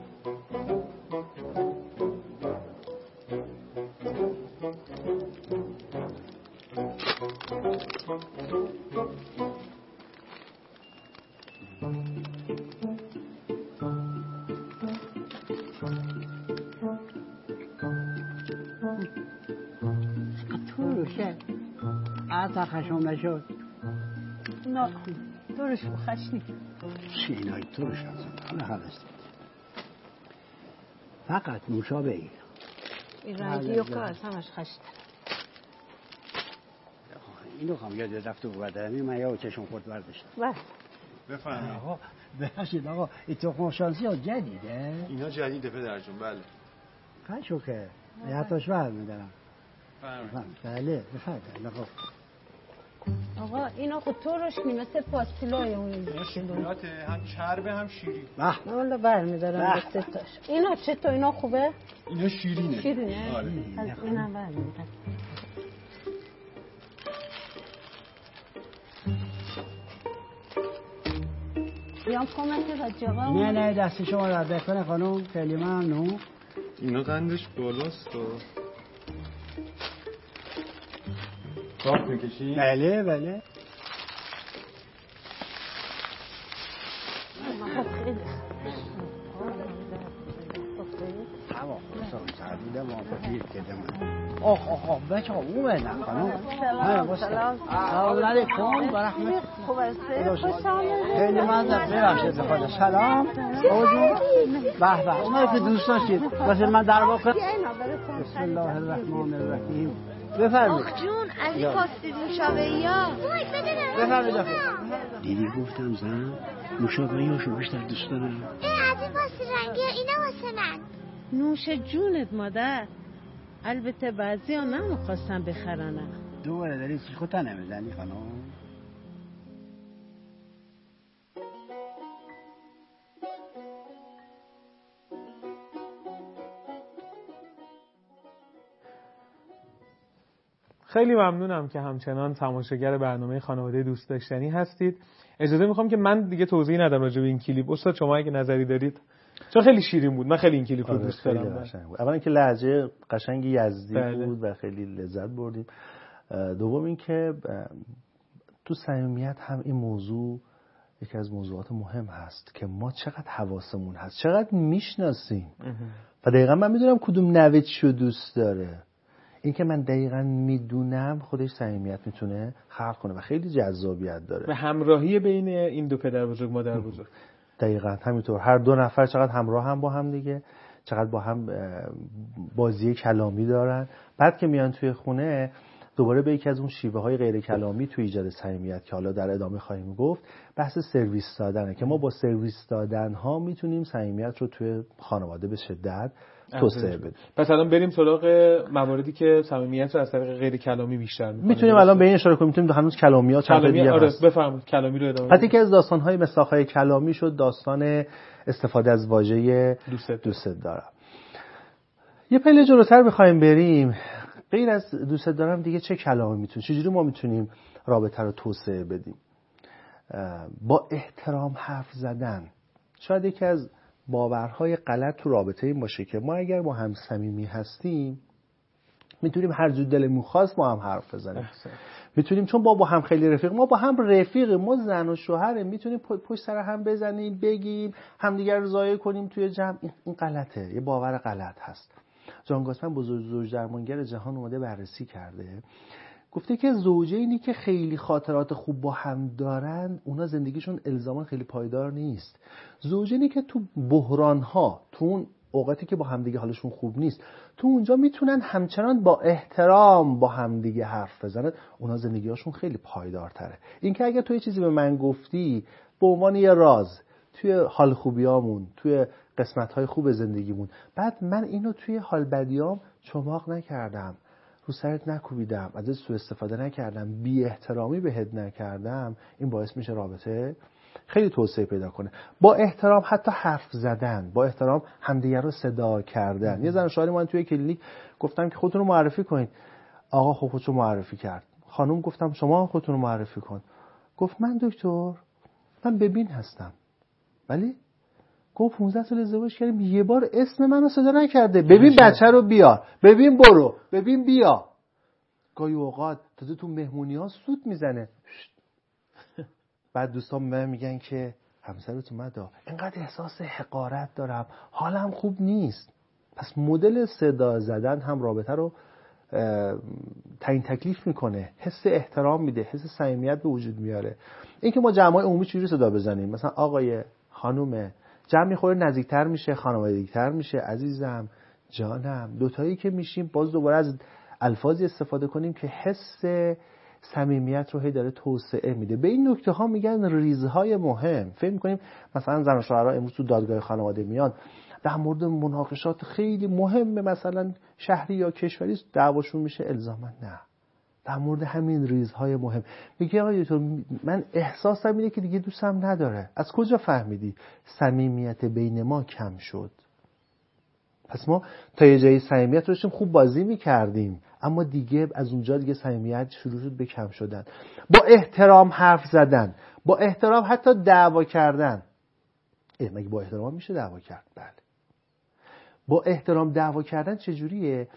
توشه آتا خشم نشد. نه دورش خش نیست. اینای توش هستن حالا حوستید فقط نوشابه ای این رنگی و که از همش خش داره. اینو خواهم یاد رفت و بردارمی من یا چشم خورد برداشتم. بس بفرمایید. آقا بخشید آقا این تخم شانسی ها جدیده؟ اینا جدیده پدر جون. بله خشو که حتاش بر میدارم. فرمایید. بله بفرمایید آقا اینا خود تورش نی مثل پاستیلای اون این شکلاته، هم چربه هم شیرین. والا برمی‌دارم به ستاش. اینا چطور؟ اینا خوبه؟ اینا شیرینه. شیرینه؟ آره. از اینم برمی‌دارم. بیام کمک بچه ها. نه دست شما را بکنه خانم. خیلی ممنون. اینا قندش بالاست و کارت میکشی؟ بله هوا خواستم سردیده موافقیت کده من. آخ بچه ها اومدن خانم. سلام علیکم و رحمت. خوب هستی؟ خیلی منظر ببخشید بخواهد. سلام آجون به اونایی که دوست داشتید واسه من در واقع. بسم الله الرحمن الرحیم. بفرمید. آخ جون از این پاستیل نوشابه‌ای ها. بفرمید آخه. دیدی گفتم زن نوشابه‌ای هاشو بیشتر دوست دارم. از این پاستیل رنگی ها اینا واسه من. نوش جونت مادر. البته بعضی ها نمیخواستن بخرنه. دوباره داری چی خودتا نمیزنی خانم؟ خیلی ممنونم که همچنان تماشاگر برنامه خانواده دوست داشتنی هستید. اجازه میخوام که من دیگه توضیح ندم راجع به این کلیپ. استاد شما اگه نظری دارید، چون خیلی شیرین بود، من خیلی این کلیپ رو دوست دارم. اولا که لهجه قشنگ یزدی بود و خیلی لذت بردیم. دوم این که تو صمیمیت هم این موضوع یکی از موضوعات مهم هست که ما چقدر حواسمون هست، چقدر میشناسیم و دقیقا من میدونم کدوم نوچشو دوست داره. این که من دقیقاً میدونم خودش صمیمیت میتونه خلق کنه و خیلی جذابیت داره. و همراهی بین این دو پدر بزرگ مادر بزرگ. دقیقاً همینطور. هر دو نفر چقدر همراه هم با هم دیگه، چقدر با هم بازی کلامی دارن. بعد که میان توی خونه دوباره به یکی از اون شیوه های غیر کلامی توی ایجاد صمیمیت که حالا در ادامه خواهیم گفت، بحث سرویس دادنه که ما با سرویس دادن ها میتونیم صمیمیت رو توی خانواده به شدت توسعه بدیم. پس الان بریم سراغ مواردی که صمیمیت رو از طریق غیر کلامی بیشتر می‌کنه. میتونیم الان به این اشاره کنیم. میتونیم هنوز کلامیات چند دیگه آره بفرمایید کلامی رو ادامه بدید. یکی از داستان‌های مساق‌های کلامی شد داستان استفاده از واژه دوست دارم. یه پله جلوتر بخوایم بریم، غیر از دوست دارم دیگه چه کلامی میتونه، چجوری ما میتونیم رابطه رو توسعه بدیم؟ با احترام حرف زدن. شاید یکی از باورهای غلط تو رابطه این باشه که ما اگر با هم صمیمی هستیم میتونیم هر جور دلمون خواست با هم حرف بزنیم. میتونیم چون با هم خیلی رفیق، ما با هم رفیقیم، ما زن و شوهره، میتونیم پشت سر هم بزنیم، بگیم، همدیگر رو ضایع کنیم توی جمع. این غلطه، یه باور غلط هست. جان گاسمن بزرگ زوج درمانگر جهان اومده بررسی کرده، گفته که زوجینی که خیلی خاطرات خوب با هم دارن اونا زندگیشون الزاما خیلی پایدار نیست. زوجینی که تو بحران‌ها، تو اون اوقاتی که با همدیگه حالشون خوب نیست، تو اونجا میتونن همچنان با احترام با همدیگه حرف بزنن، اونا زندگیشون خیلی پایدارتره. این که اگه تو یه چیزی به من گفتی به عنوان یه راز توی حال خوبیامون، توی قسمت‌های خوب زندگیمون، بعد من اینو توی حال بدیام چماق نکردم، رو سرت نکوبیدم، ازت سوء استفاده نکردم، بی احترامی بهت نکردم، این باعث میشه رابطه خیلی توسعه پیدا کنه. با احترام حتی حرف زدن، با احترام همدیگر رو صدا کردن. یه زن شوهری من توی کلینیک گفتم که خودتون رو معرفی کنید. آقا خودشو معرفی کرد. خانم گفتم شما خودتون رو معرفی کن. گفت من دکتر، من ببین هستم. ولی گفت 15 سال ازدواج کردیم یه بار اسم منو صدا نکرده. ببین بچه رو بیار، ببین برو، ببین بیا. گاهی اوقات تازه تو مهمونی‌ها سوت میزنه. بعد دوستان به من میگن که همسرت اومد، اینقدر احساس حقارت دارم، حالم خوب نیست. پس مدل صدا زدن هم رابطه رو تعیین تکلیف میکنه، حس احترام میده، حس صمیمیت به وجود میاره. اینکه ما جمعای عمومی چجوری صدا بزنیم، مثلا آقای، خانومه، جمع میخوره نزدیکتر میشه، خانوادگی‌تر میشه، عزیزم، جانم، دوتایی که میشیم باز دوباره از الفاظی استفاده کنیم که حس صمیمیت رو هی داره توسعه میده. به این نکته ها میگن ریزهای مهم. فکر میکنیم مثلا زن و شوهرها امروز تو دادگاه خانواده میان در مورد مناقشات خیلی مهم مثلا شهری یا کشوری دعواشون میشه، الزاما نه. در مورد همین ریزهای مهم میگه آقای دکتر من احساسم اینه که دیگه دوستم نداره. از کجا فهمیدی؟ صمیمیت بین ما کم شد. پس ما تا یه جایی صمیمیت رو داشتیم خوب بازی میکردیم، اما دیگه از اونجا دیگه صمیمیت شروع شد به کم شدن. با احترام حرف زدن، با احترام حتی دعوا کردن. مگه با احترام میشه دعوا کرد؟ بله. با احترام دعوا کردن چجوریه؟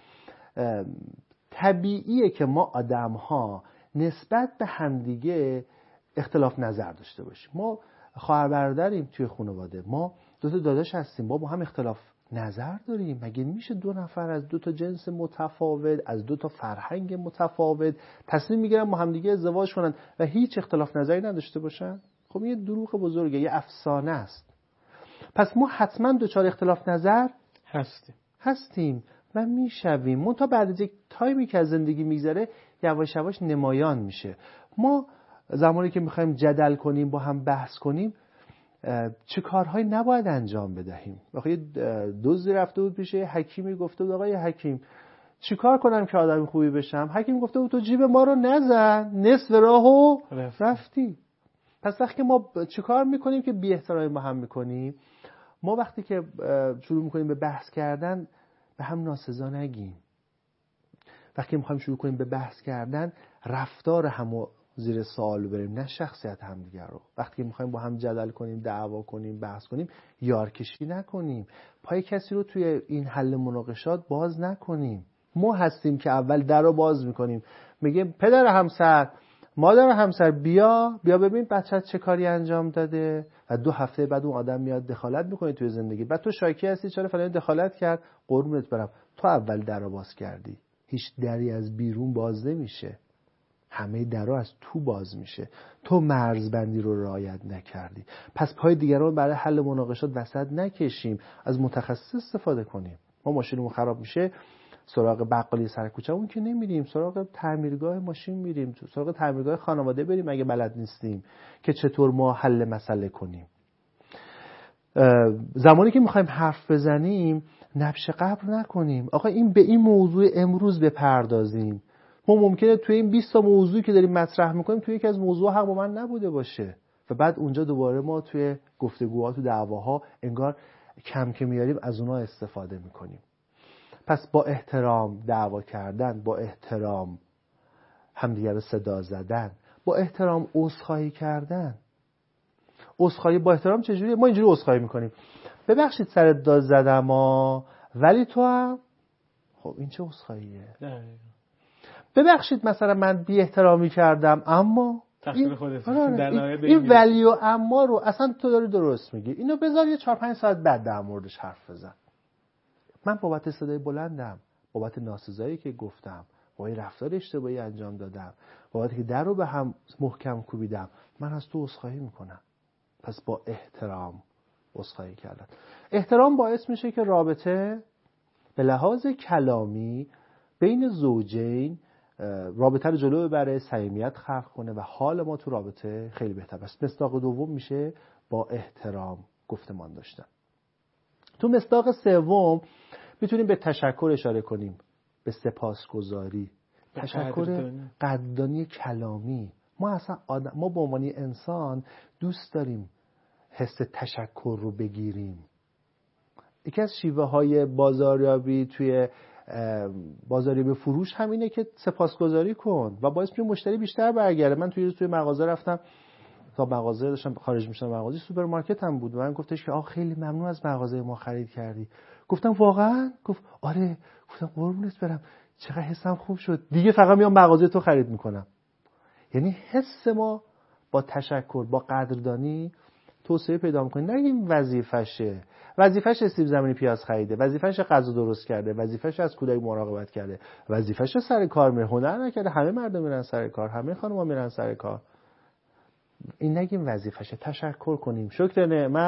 طبیعیه که ما آدم‌ها نسبت به همدیگه اختلاف نظر داشته باشیم. ما خواهر برادریم توی خانواده، ما دو تا داداش هستیم، با هم اختلاف نظر داریم. مگه میشه دو نفر از دو تا جنس متفاوت، از دو تا فرهنگ متفاوت تصمیم میگیرن با همدیگه ازدواج کنن و هیچ اختلاف نظری نداشته باشن؟ خب این یه دروغ بزرگه، یه افسانه است. پس ما حتما دچار اختلاف نظر هستیم و میشویم. منتها بعد از یک تایمی که از زندگی میگذره یواش یواش نمایان میشه. ما زمانی که میخوایم جدل کنیم، با هم بحث کنیم، چه کارهایی نباید انجام بدهیم. واقعا دزدی رفته بود پیش حکیمی، گفته بود آقای حکیم چی کار کنم که آدم خوبی بشم؟ حکیم گفته بود تو جیب ما رو نزن، نصف راهو رفتی. پس وقتی ما چی کار میکنیم که بی احترامی ما هم میکنیم؟ ما وقتی که شروع میکنیم به بحث کردن به هم ناسزا نگیم. وقتی میخوایم شروع کنیم به بحث کردن رفتار همو زیر سوال بریم، نه شخصیت همدیگر رو. وقتی میخوایم با هم جدل کنیم، دعوا کنیم، بحث کنیم، یارکشی نکنیم، پای کسی رو توی این حل مناقشات باز نکنیم. ما هستیم که اول در رو باز میکنیم، میگیم پدر همسر، مادر همسر، بیا ببین بچه‌ت چه کاری انجام داده، و 2 هفته بعد اون آدم میاد دخالت میکنه توی زندگی. بعد تو شاکی هستی چرا فلان دخالت کرد؟ قربونت برم، تو اول در رو باز کردی. هیچ دری از بیرون باز نمیشه، همه درها از تو باز میشه. تو مرزبندی رو رعایت نکردی. پس پای دیگران برای حل مناقشات وسط نکشیم، از متخصص استفاده کنیم. ما ماشینمون خراب میشه، سراغ بقالی سر کوچه‌مون که نمیریم، سراغ تعمیرگاه ماشین میریم، سراغ تعمیرگاه خانواده بریم اگه بلد نیستیم که چطور ما حل مسئله کنیم. زمانی که میخوایم حرف بزنیم نبش قبر نکنیم. آقا این به این موضوع امروز بپردازیم. ما ممکنه توی این 20 تا موضوعی که داریم مطرح میکنیم توی یکی از موضوع حق با من نبوده باشه و بعد اونجا دوباره ما توی گفتگوها تو دعواها انگار کم که میاریم از اونها استفاده میکنیم. پس با احترام دعوا کردن، با احترام همدیگر رو صدا زدن، با احترام عذرخواهی کردن. عذرخواهی با احترام چجوریه؟ ما اینجوری عذرخواهی میکنیم: ببخشید سرت داد زدم ولی تو هم. خب این چه عذرخواهیه؟ ببخشید مثلا من بی احترامی کردم اما تقصیر خودت. این ولی و اما رو اصلا تو داری درست میگی. اینو بذار یه 4-5 ساعت بعد در موردش حرف بزن. من بابت صدای بلندم، بابت ناسزایی که گفتم، بابت رفتار اشتباهی انجام دادم، بابت که در رو به هم محکم کوبیدم، من از تو عذرخواهی میکنم. پس با احترام عذرخواهی کردن. احترام باعث میشه که رابطه به لحاظ کلامی بین زوجین رابطه رو جلو ببره، صمیمیت خلق کنه و حال ما تو رابطه خیلی بهتر است. مصداق دوم میشه با احترام گفتمان داشتن. تو مصداق سوم میتونیم به تشکر اشاره کنیم، به سپاسگزاری، تشکر قدردانی کلامی. ما به عنوان انسان دوست داریم حس تشکر رو بگیریم. یکی از شیوه های بازاریابی توی بازاریابی فروش همینه که سپاسگزاری کن و باعث میشه مشتری بیشتر برگرده. من توی مغازه رفتم، تا مغازه داشتم خارج میشدم، مغازه سوپرمارکت هم بود و من گفتش که خیلی ممنون از مغازه ما خرید کردی. گفتم واقعا؟ گفت آره. گفتم قربونت برم، چقدر حسم خوب شد، دیگه فقط میام مغازه تو خرید میکنم. یعنی حس ما با تشکر، با قدردانی توسعه پیدا میکنه. نگیم وظیفش سیب زمینی پیاز خریده، وظیفش غذا درست کرده، وظیفش از کودک مراقبت کرده، وظیفش سر کار میره، هنر نکرده. همه مردم میرن سر کار، همه خانم‌ها میرن سر کار. این نگیم وظیفشه، تشکر کنیم. شکر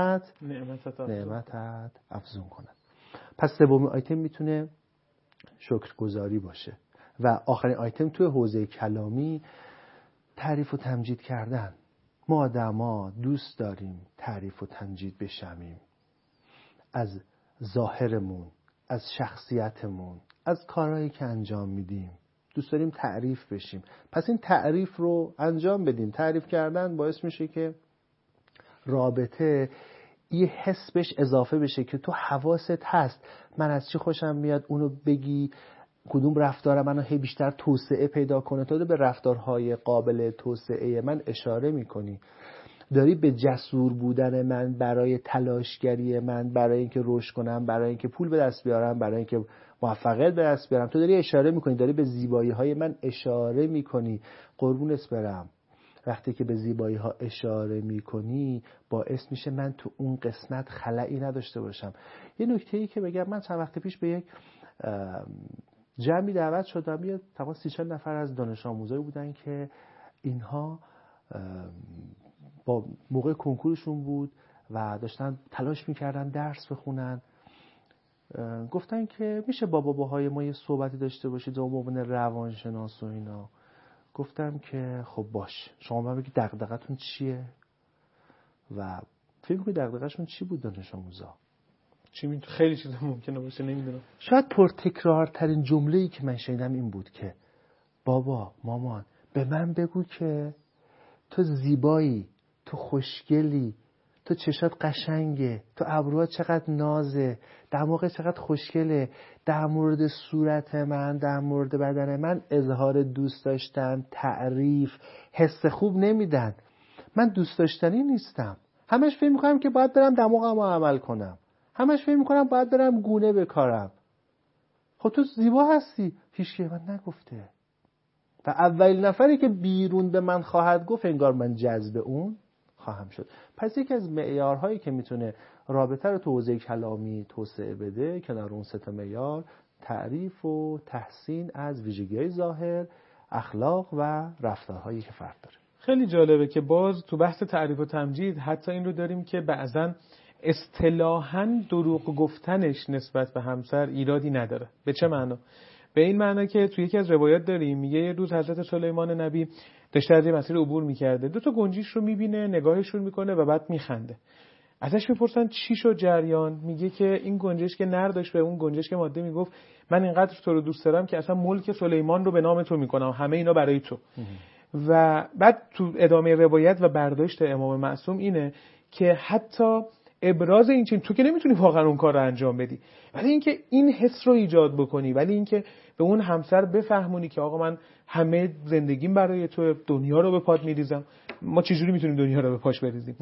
نعمتت افزون کنه. پس سومین آیتم میتونه شکرگزاری باشه و آخرین آیتم توی حوزه کلامی تعریف و تمجید کردن. ما آدما دوست داریم تعریف و تمجید بشنویم از ظاهرمون، از شخصیتمون، از کارهایی که انجام میدیم. دوست داریم تعریف بشیم. پس این تعریف رو انجام بدیم. تعریف کردن باعث میشه که رابطه یه حس بهش اضافه بشه که تو حواست هست من از چی خوشم میاد اونو بگی، کدوم رفتار منو هی بیشتر توسعه پیدا کنه. تو به رفتارهای قابل توسعه من اشاره میکنی، داری به جسور بودن من برای تلاشگری من، برای اینکه رشد کنم، برای اینکه پول به دست بیارم، برای اینکه موفقیت به دست بیارم، تو داری اشاره میکنی، داری به زیبایی های من اشاره میکنی. قربونت برم، وقتی که به زیبایی ها اشاره میکنی باعث میشه من تو اون قسمت خلایی نداشته باشم. یه نکته‌ای که بگم، من چند وقت پیش به یک جمعی دعوت شدم، یه تقریبا 30-40 نفر از دانش آموزایی بودن که اینها با موقع کنکورشون بود و داشتن تلاش میکردن درس بخونن. گفتن که میشه با باباهای ما یه صحبتی داشته باشید و عنوان روانشناس و اینا. گفتم که خب باش، شما من بگید دغدغتون چیه و فکر کنید دغدغه‌شون چی بود دانش آموزا؟ خیلی چیزا ممکنه باشه، نمیدونم. شاید پرتکرارترین جمله‌ای که من شنیدم این بود که بابا، مامان، به من بگو که تو زیبایی، تو خوشگلی، تو چشات قشنگه، تو ابروات چقدر نازه، دماغت چقدر خوشگله، در مورد صورت من، در مورد بدن من اظهار دوست داشتن، تعریف، حس خوب نمیدن. من دوست داشتنی نیستم. همش فکر میکنم که باید برم دماغمو عمل کنم. همش فکر میکنم باید برم گونه بکارم. خب تو زیبا هستی، هیچکی من نگفته. و اولین نفری که بیرون به من خواهد گفت انگار من جذب اون خواهم شد. پس یکی از معیارهایی که میتونه رابطه رو تو حوزه کلامی توسعه بده، کنار اون 3 معیار، تعریف و تحسین از ویژگی‌های ظاهر، اخلاق و رفتارهایی که فرد داره. خیلی جالبه که باز تو بحث تعریف و تمجید حتی این رو داریم که بعضن اصطلاحاً دروغ گفتنش نسبت به همسر ایرادی نداره. به چه معنا؟ به این معنا که توی یکی از روایات داریم میگه یه روز حضرت سلیمان نبی داشته از یه مسیر عبور میکرده، 2 گنجیش رو میبینه، نگاهشون میکنه و بعد میخنده. ازش میپرسن چی شد جریان؟ میگه که این گنجش که نر داشت به اون گنجش که ماده میگفت من اینقدر تو رو دوست دارم که اصلا ملک سلیمان رو به نام تو میکنم، همه اینا برای تو. و بعد تو ادامه روایت و برداشت امام معصوم اینه که حتی ابراز این چیز تو که نمیتونی واقعا اون کار رو انجام بدی، ولی اینکه این حس رو ایجاد بکنی، ولی اینکه به اون همسر بفهمونی که آقا من همه زندگیم برای تو، دنیا رو به پات میریزم. ما چجوری میتونیم دنیا رو به پاش بریزیم؟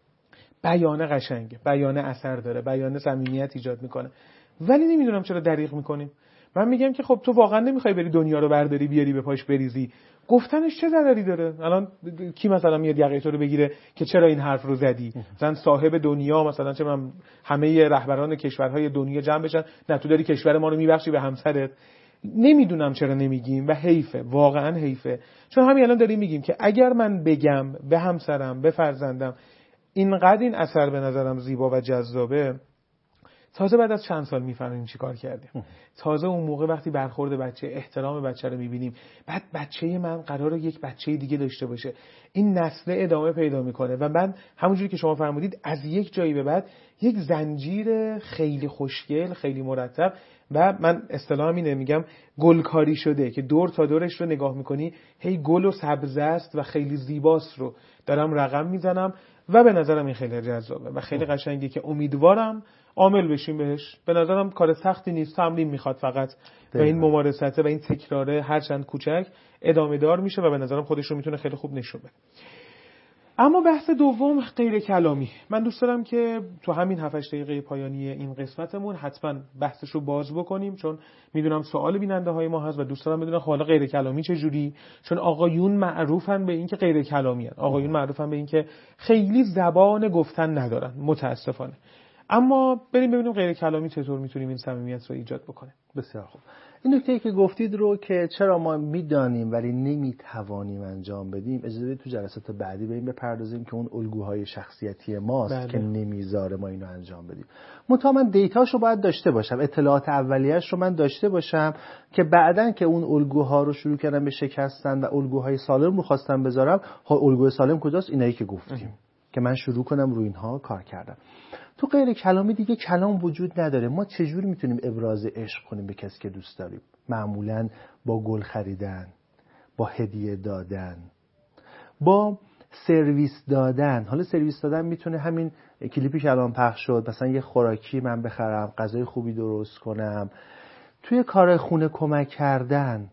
بیانه قشنگه، بیانه اثر داره، بیانه صمیمیت ایجاد میکنه، ولی نمیدونم چرا دریغ میکنیم. من میگم که خب تو واقعا نمیخوای بری دنیا رو برداری بیاری به پاش بریزی، گفتنش چه ضرری داره؟ الان کی مثلا میاد یقه تو رو بگیره که چرا این حرف رو زدی؟ مثلا صاحب دنیا، مثلا چه من همه رهبران کشورهای دنیا جمع بشن، نه تو داری کشور ما رو میبخشی به همسرت. نمیدونم چرا نمیگیم و حیفه، واقعا حیفه. چون همین الان داریم میگیم که اگر من بگم به همسرم، به فرزندم اینقدر این اثر به نظرم زیبا و جذابه، تازه بعد از چند سال میفهمیم چی کار کردیم. تازه اون موقع وقتی برخورد بچه، احترام بچه رو میبینیم، بعد بچه من قراره یک بچه دیگه داشته باشه، این نسل ادامه پیدا میکنه و بعد همونجوری که شما فرمودید از یک جایی به بعد یک زنجیر خیلی خوشگل، خیلی مرتب و من اصطلاحم اینه میگم گلکاری شده که دور تا دورش رو نگاه میکنی هی گل و سبز است و خیلی زیباست رو دارم رقم میزنم و به نظرم این خیلی جذابه و خیلی قشنگه که امیدوارم عامل بشیم بهش. به نظرم کار سختی نیست، تمرین میخواد فقط و این ممارسته و این تکراره هرچند کوچک ادامه دار میشه و به نظرم خودش رو میتونه خیلی خوب نشون بده. اما بحث دوم غیر کلامی، من دوست دارم که تو همین 7-8 دقیقه پایانی این قسمتمون حتما بحثش رو باز بکنیم، چون میدونم سوال بیننده های ما هست و دوست دارم بدونم حالا غیر کلامی چه جوری، چون آقایون معروفن به این که غیر کلامی هستن، آقایون معروفن به این که خیلی زبان گفتن ندارن متاسفانه. اما بریم ببینیم غیر کلامی چطور میتونیم این صمیمیت رو ایجاد بکنه. بسیار خوب. این نکته‌ای که گفتید رو که چرا ما میدانیم ولی نمیتوانیم انجام بدیم، اجازه بدید تو جلسات بعدی بریم بپردازیم که اون الگوهای شخصیتی ماست که نمیذاره ما اینو انجام بدیم. من دیتاشو باید داشته باشم، اطلاعات اولیه‌اش رو من داشته باشم که بعدن که اون الگوها رو شروع کردم به شکستن و الگوهای سالم رو خواستم بذارم، الگوی سالم کجاست؟ اینایی که گفتیم که من شروع کنم روی اینها کار کردن. تو غیر کلامی دیگه کلام وجود نداره. ما چجوری میتونیم ابراز عشق کنیم به کسی که دوست داریم؟ معمولاً با گل خریدن، با هدیه دادن، با سرویس دادن. حالا سرویس دادن میتونه همین کلیپی که الان پخش شد، مثلا یه خوراکی من بخرم، غذای خوبی درست کنم، توی کار خونه کمک کردن،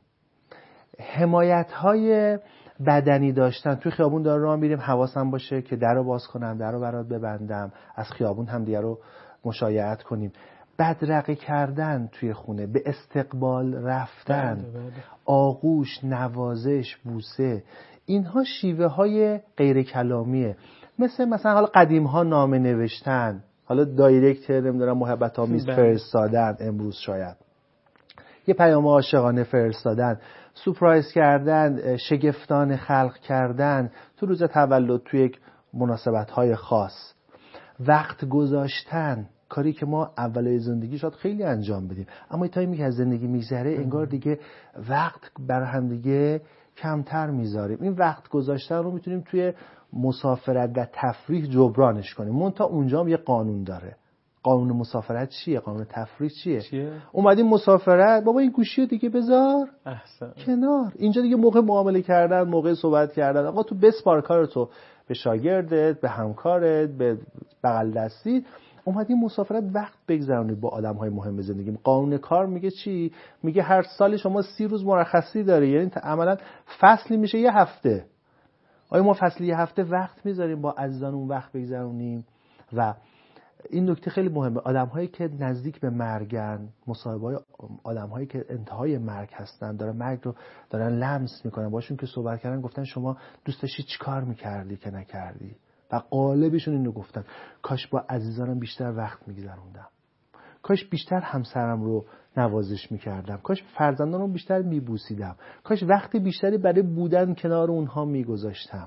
حمایت‌های بدنی داشتن. توی خیابون داره راه میریم حواسم باشه که درو باز کنم، درو برات ببندم، از خیابون هم دیگه رو مشایعت کنیم. بدرقه کردن توی خونه، به استقبال رفتن، آغوش، نوازش، بوسه، اینها شیوه های غیر کلامیه. مثلا حالا قدیم ها نامه نوشتن، حالا دایرکت نمیدونم محبت آمیز فرستادن، امروز شاید یه پیام عاشقانه فرستادن، سورپرایز کردن، شگفتانه خلق کردن تو روز تولد، توی یک مناسبت‌های خاص، وقت گذاشتن، کاری که ما اولای زندگی شاید خیلی انجام بدیم، اما تایمی که از زندگی میگذره انگار دیگه وقت برای هم دیگه کمتر میذاریم. این وقت گذاشتن رو میتونیم توی مسافرت و تفریح جبرانش کنیم. منتها اونجا هم یه قانون داره. قانون مسافرت چیه؟ قانون تفریح چیه؟ اومدیم مسافرت، بابا این گوشی رو دیگه بذار کنار. اینجا دیگه موقع معامله کردن، موقع صحبت کردن، آقا تو بسپار کارتو به شاگردت، به همکارت، به بغل دستی. اومدیم مسافرت وقت بگذرونید با آدم‌های مهم زندگی. قانون کار میگه چی؟ میگه هر سال شما 30 روز مرخصی داری، یعنی عملاً فصلی میشه یه هفته. آیا ما فصلی یه هفته وقت میذاریم با عزیزانمون وقت بگذرونیم؟ و این نکته خیلی مهمه. آدم‌هایی که نزدیک به مرگن، مصاحبه‌های آدم‌هایی که انتهای مرگ هستن، دارن مرگ رو دارن لمس میکنن، باشون که صحبت کردن گفتن شما دوست داشتی چیکار میکردی که نکردی؟ و غالبشون اینو گفتن کاش با عزیزانم بیشتر وقت میگذروندم، کاش بیشتر همسرم رو نوازش میکردم، کاش فرزندانم رو بیشتر میبوسیدم، کاش وقت بیشتری برای بودن کنار اونها میگذاشتم.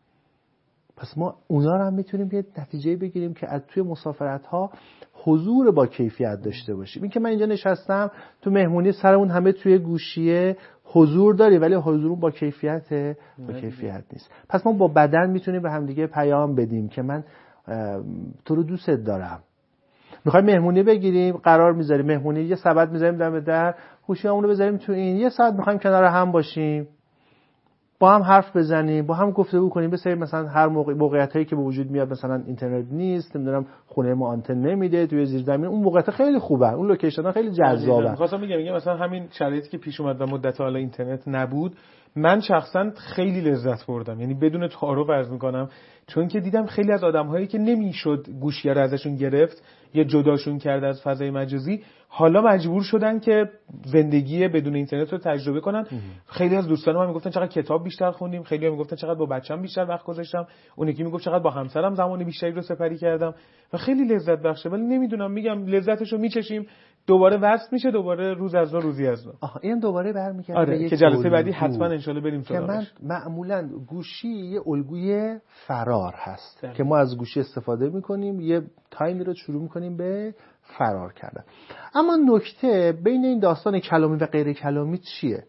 پس ما اونا رو هم میتونیم یه نتیجه بگیریم که از توی مسافرت ها حضور با کیفیت داشته باشیم. این که من اینجا نشستم تو مهمونی سرمون همه توی گوشیه، حضور داری ولی حضور با کیفیت نیست. پس ما با بدن میتونیم به هم دیگه پیام بدیم که من تو رو دوست دارم. میخوایم مهمونی بگیریم، قرار میذاریم مهمونی، یه سبد میذاریم دم در، گوشیامون رو بذاریم تو این، یه ساعت میخوایم کنار هم باشیم، با هم حرف بزنیم، با هم گفتگو کنیم. بسیار مثلا هر موقعیتایی که به وجود میاد، مثلا اینترنت نیست، نمیدونم خونه ما آنتن نمیده، توی زیرزمین، اون موقعیت خیلی خوبه، اون لوکیشن‌ها خیلی جذابه. می‌خواستم میگم مثلا همین شرایطی که پیش اومد و مدت حالا اینترنت نبود، من شخصا خیلی لذت بردم، یعنی بدون تعارف عرض میکنم، چون که دیدم خیلی از آدم‌هایی که نمیشد گوشی‌ها رو ازشون گرفت یا جداشون کرد از فضای مجازی، حالا مجبور شدن که زندگی بدون اینترنت رو تجربه کنن. خیلی از دوستان من میگفتن چقدر کتاب بیشتر خوندیم، خیلی میگفتن چقدر با بچه‌م بیشتر وقت گذاشتم، اون یکی میگفت چقدر با همسرم زمان بیشتری رو سپری کردم و خیلی لذت بخشه. ولی نمیدونم، میگم لذتشو میچشیم، دوباره وصل میشه، دوباره روز از روزی از نو. این دوباره برمیگرده. آره که جلسه بعدی حتما ان شاءالله بریم سراغش. که من معمولا گوشی یه الگوی فرار هست که ما از گوشی استفاده میکنیم، یه تایمی رو شروع میکنیم به فرار کردن. اما نکته بین این داستان کلامی و غیر کلامی چیه؟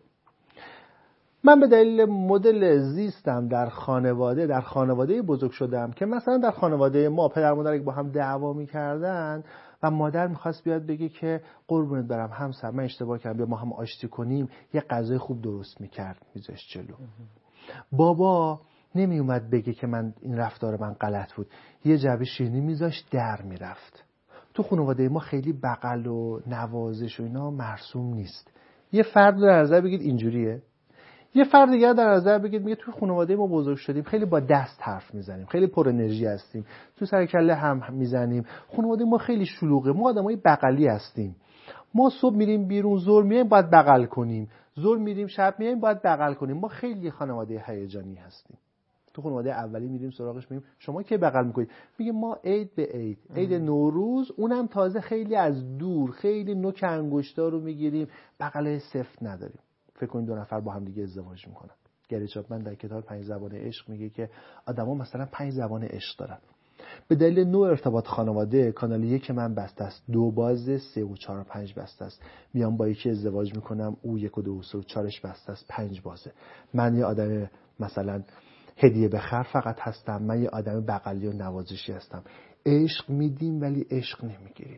من به دلیل مدل زیستم در خانواده بزرگ شدم که مثلا در خانواده ما پدر مادر با هم دعوا میکردن و مادر میخواست بیاد بگه که قربونت برم همسر من اشتباه کردم، بیا ما هم آشتی کنیم، یه غذای خوب درست میکرد میذاشت جلو. بابا نمی اومد بگه که من این رفتار من غلط بود، یه جعبه شیرینی میذاشت در میرفت. تو خانواده ما خیلی بغل و نوازش و اینا مرسوم نیست. یه فرد در نظر بگید اینجوریه، یه فرد دیگه در نظر بگید میگه تو خانواده ما بزرگ شدیم خیلی با دست حرف میزنیم، خیلی پر انرژی هستیم، تو سر کله هم میزنیم، خانواده ما خیلی شلوغه، ما آدمای بغلی هستیم، ما صبح میریم بیرون ظهر میایم باید بغل کنیم، ظهر میریم شب میایم باید بغل کنیم. ما خیلی خانواده هیجانی هستیم. تو خانواده اولی میریم سراغش میگیم شما کی بغل میکنید؟ میگه ما عید به عید، عید نوروز، اونم تازه خیلی از دور، خیلی نوک انگشتا رو میگیریم، بغل سفت نداریم. فکر کنید دو نفر با هم دیگه ازدواج میکنن. گری چاپمن در کتاب 5 زبان عشق میگه که آدما مثلا 5 زبان عشق دارن. به دلیل نوع ارتباط خانواده کانال 1 من بسته است، 2 بازه، 3 و 4 و 5 بسته است. میام با یکی ازدواج میکنم، او 1 و 2 و 3 و 4ش بسته است، 5 بازه. من یه آدم مثلا هدیه بخر فقط هستم، من یه آدم بغلی و نوازشی هستم. عشق میدیم ولی عشق نمیگیریم.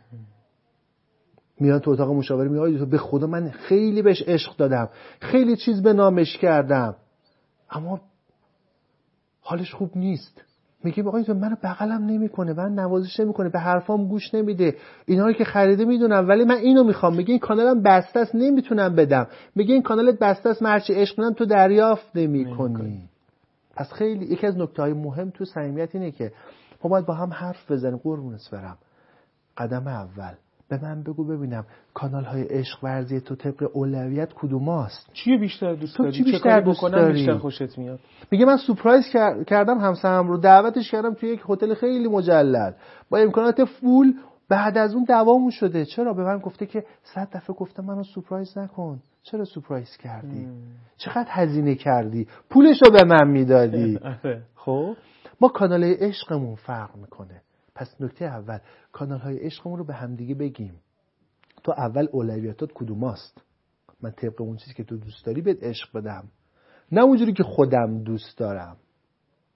میان تو اتاق مشاوره میگه تو به خدا من خیلی بهش عشق دادم، خیلی چیز به نامش کردم، اما حالش خوب نیست. میگه آقا تو منو بغلم نمیکنه، من نوازش نمیکنه، به حرفام گوش نمیده، اینایی که خریده میدونم ولی من اینو میخوام. میگه این کانالم بسته است نمیتونم بدم. میگه این کانالت بسته است، من هرچی عشق کنم تو دریافت نمیکنی. پس خیلی یکی از نکته‌های مهم تو صمیمیت اینه که ما باید با هم حرف بزنیم. قربونت برم، قدم اول به من بگو ببینم کانال‌های عشق ورزی تو طبق اولویت کدوماست؟ چیه بیشتر دوست داری؟ چی بیشتر دوست داری؟ بیشتر خوشت میاد؟ میگه من سورپرایز کردم همسرم رو، دعوتش کردم توی یک هتل خیلی مجلل با امکانات فول، بعد از اون دعوامون شده. چرا؟ به من گفته که 100 دفعه گفتم منو سورپرایز نکن، چرا سورپرایز کردی؟ چقدر هزینه کردی؟ پولشو به من میدادی. خب ما کانال عشقمون فرق میکنه. پس نکته اول کانال‌های عشقمون رو به هم دیگه بگیم. تو اول اولویتات کدوماست؟ من طبق اون چیزی که تو دوست داری بهت عشق بدم، نه اونجوری که خودم دوست دارم.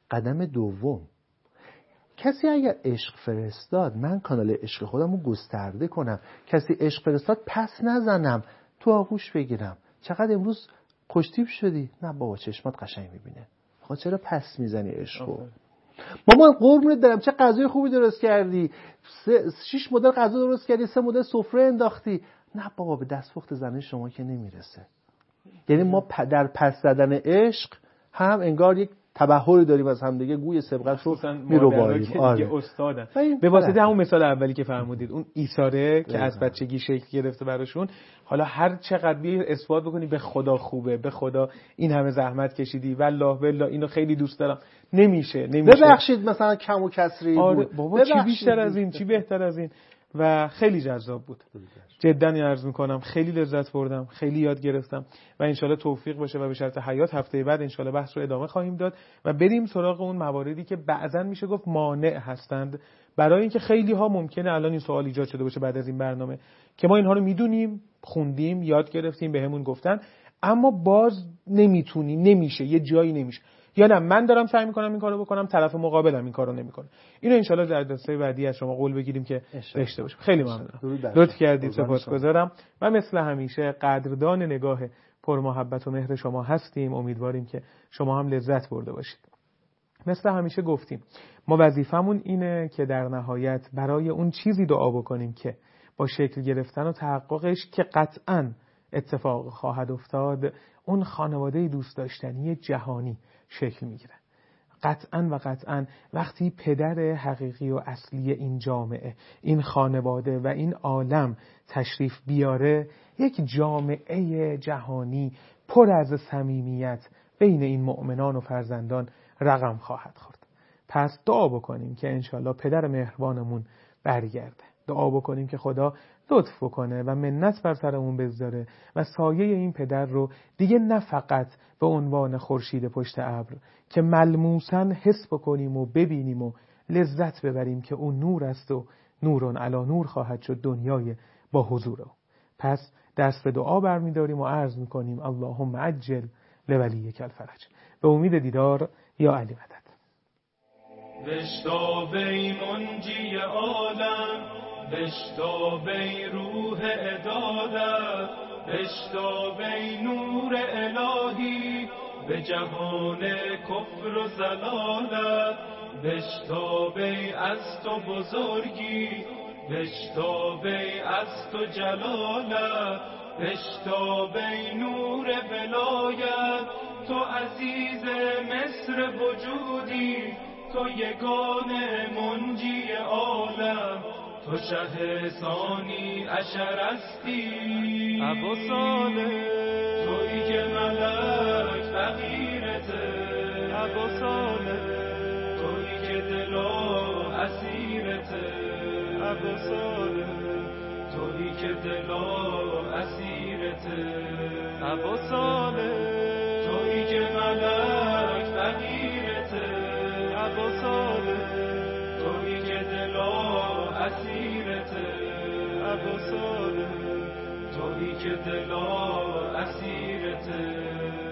قدم دوم، کسی اگر عشق فرستاد من کانال عشق خودم رو گسترده کنم، کسی عشق فرستاد پس نزنم، تو آغوش بگیرم. چقدر امروز خوشتیپ شدی؟ نه بابا چشمات قشنگ میبینه. خب چرا پس میزنی عشقو؟ مامان قربونت برم چه غذای خوبی درست کردی، 6 مدل غذا درست کردی، 3 مدل سفره انداختی. نه بابا به دستپخت زنه شما که نمیرسه. یعنی ما در پس زدن عشق هم انگار یک تبحری داریم از هم دیگه، گوی سبقت رو میروباییم. آره استادن. به واسطه همون مثال اولی که فرمودید، اون ایثاره که از بچگی شکل گرفته براشون، حالا هر چقدر بی اثبات بکنی به خدا خوبه، به خدا این همه زحمت کشیدی، والله اینو خیلی دوست دارم، نمیشه. ببخشید مثلا کم و کسری آره بود. بابا چی بیشتر از این، چی بهتر از این. و خیلی جذاب بود. جدا عرض میکنم خیلی لذت بردم، خیلی یاد گرفتم و انشالله توفیق باشه و به شرط حیات هفته بعد انشالله بحث رو ادامه خواهیم داد و بریم سراغ اون مواردی که بعضن میشه گفت مانع هستند، برای اینکه خیلی ها ممکنه الان این سوال ایجاد شده باشه بعد از این برنامه که ما اینها رو میدونیم، خوندیم، یاد گرفتیم، بهمون گفتن، اما باز نمیتونیم، نمیشه، یه جایی نمیشه، یا نه من دارم سعی میکنم این کارو بکنم، طرف مقابلم این کارو نمیکنه. اینو انشالله در دسته بعدی از شما قول بگیریم که داشته باشیم. خیلی ممنونم، لطف کردید، سپاسگزارم و مثل همیشه قدردان نگاه پرمحبت و مهر شما هستیم. امیدواریم که شما هم لذت برده باشید. مثل همیشه گفتیم ما وظیفمون اینه که در نهایت برای اون چیزی دعا بکنیم که با شکل گرفتن و تحققش که قطعاً اتفاق خواهد افتاد، اون خانواده دوست داشتنی جهانی شکل میگیره. قطعاً وقتی پدر حقیقی و اصلی این جامعه، این خانواده و این عالم تشریف بیاره، یک جامعه جهانی پر از صمیمیت بین این مؤمنان و فرزندان رقم خواهد خورد. پس دعا بکنیم که انشالله پدر مهربانمون برگرده. دعا بکنیم که خدا لطف بکنه و منت بر سرمون بذاره و سایه این پدر رو دیگه نه فقط به عنوان خورشید پشت ابر که ملموساً حس بکنیم و ببینیم و لذت ببریم که اون نور است و نورون علی نور خواهد شد دنیای با حضور او. پس دست به دعا برمی‌داریم و عرض می‌کنیم اللهم عجل لولیک الفرج. به امید دیدار یا علی مدد. بشتابی منجی عالم، بشتابی روح عدالت، بشتابی نور الهی به جهان کفر و زلالت، بشتابی از تو بزرگی، بشتابی از تو جلالت، بشتابی نور ولایت، تو عزیز مصر وجودی، تو یگانه منجی عالم، تو شه ثانی عشر استی ابو صالح، تویی که ملک فقیرته ابو صالح، تویی که دلا اسیرته ابو صالح، تویی که دلا اسیرته ابو صالح، تویی که ملک فقیرته ابو صالح، تویی که دلا اسیرته ابو صالح، تویی که دلا اسیرته.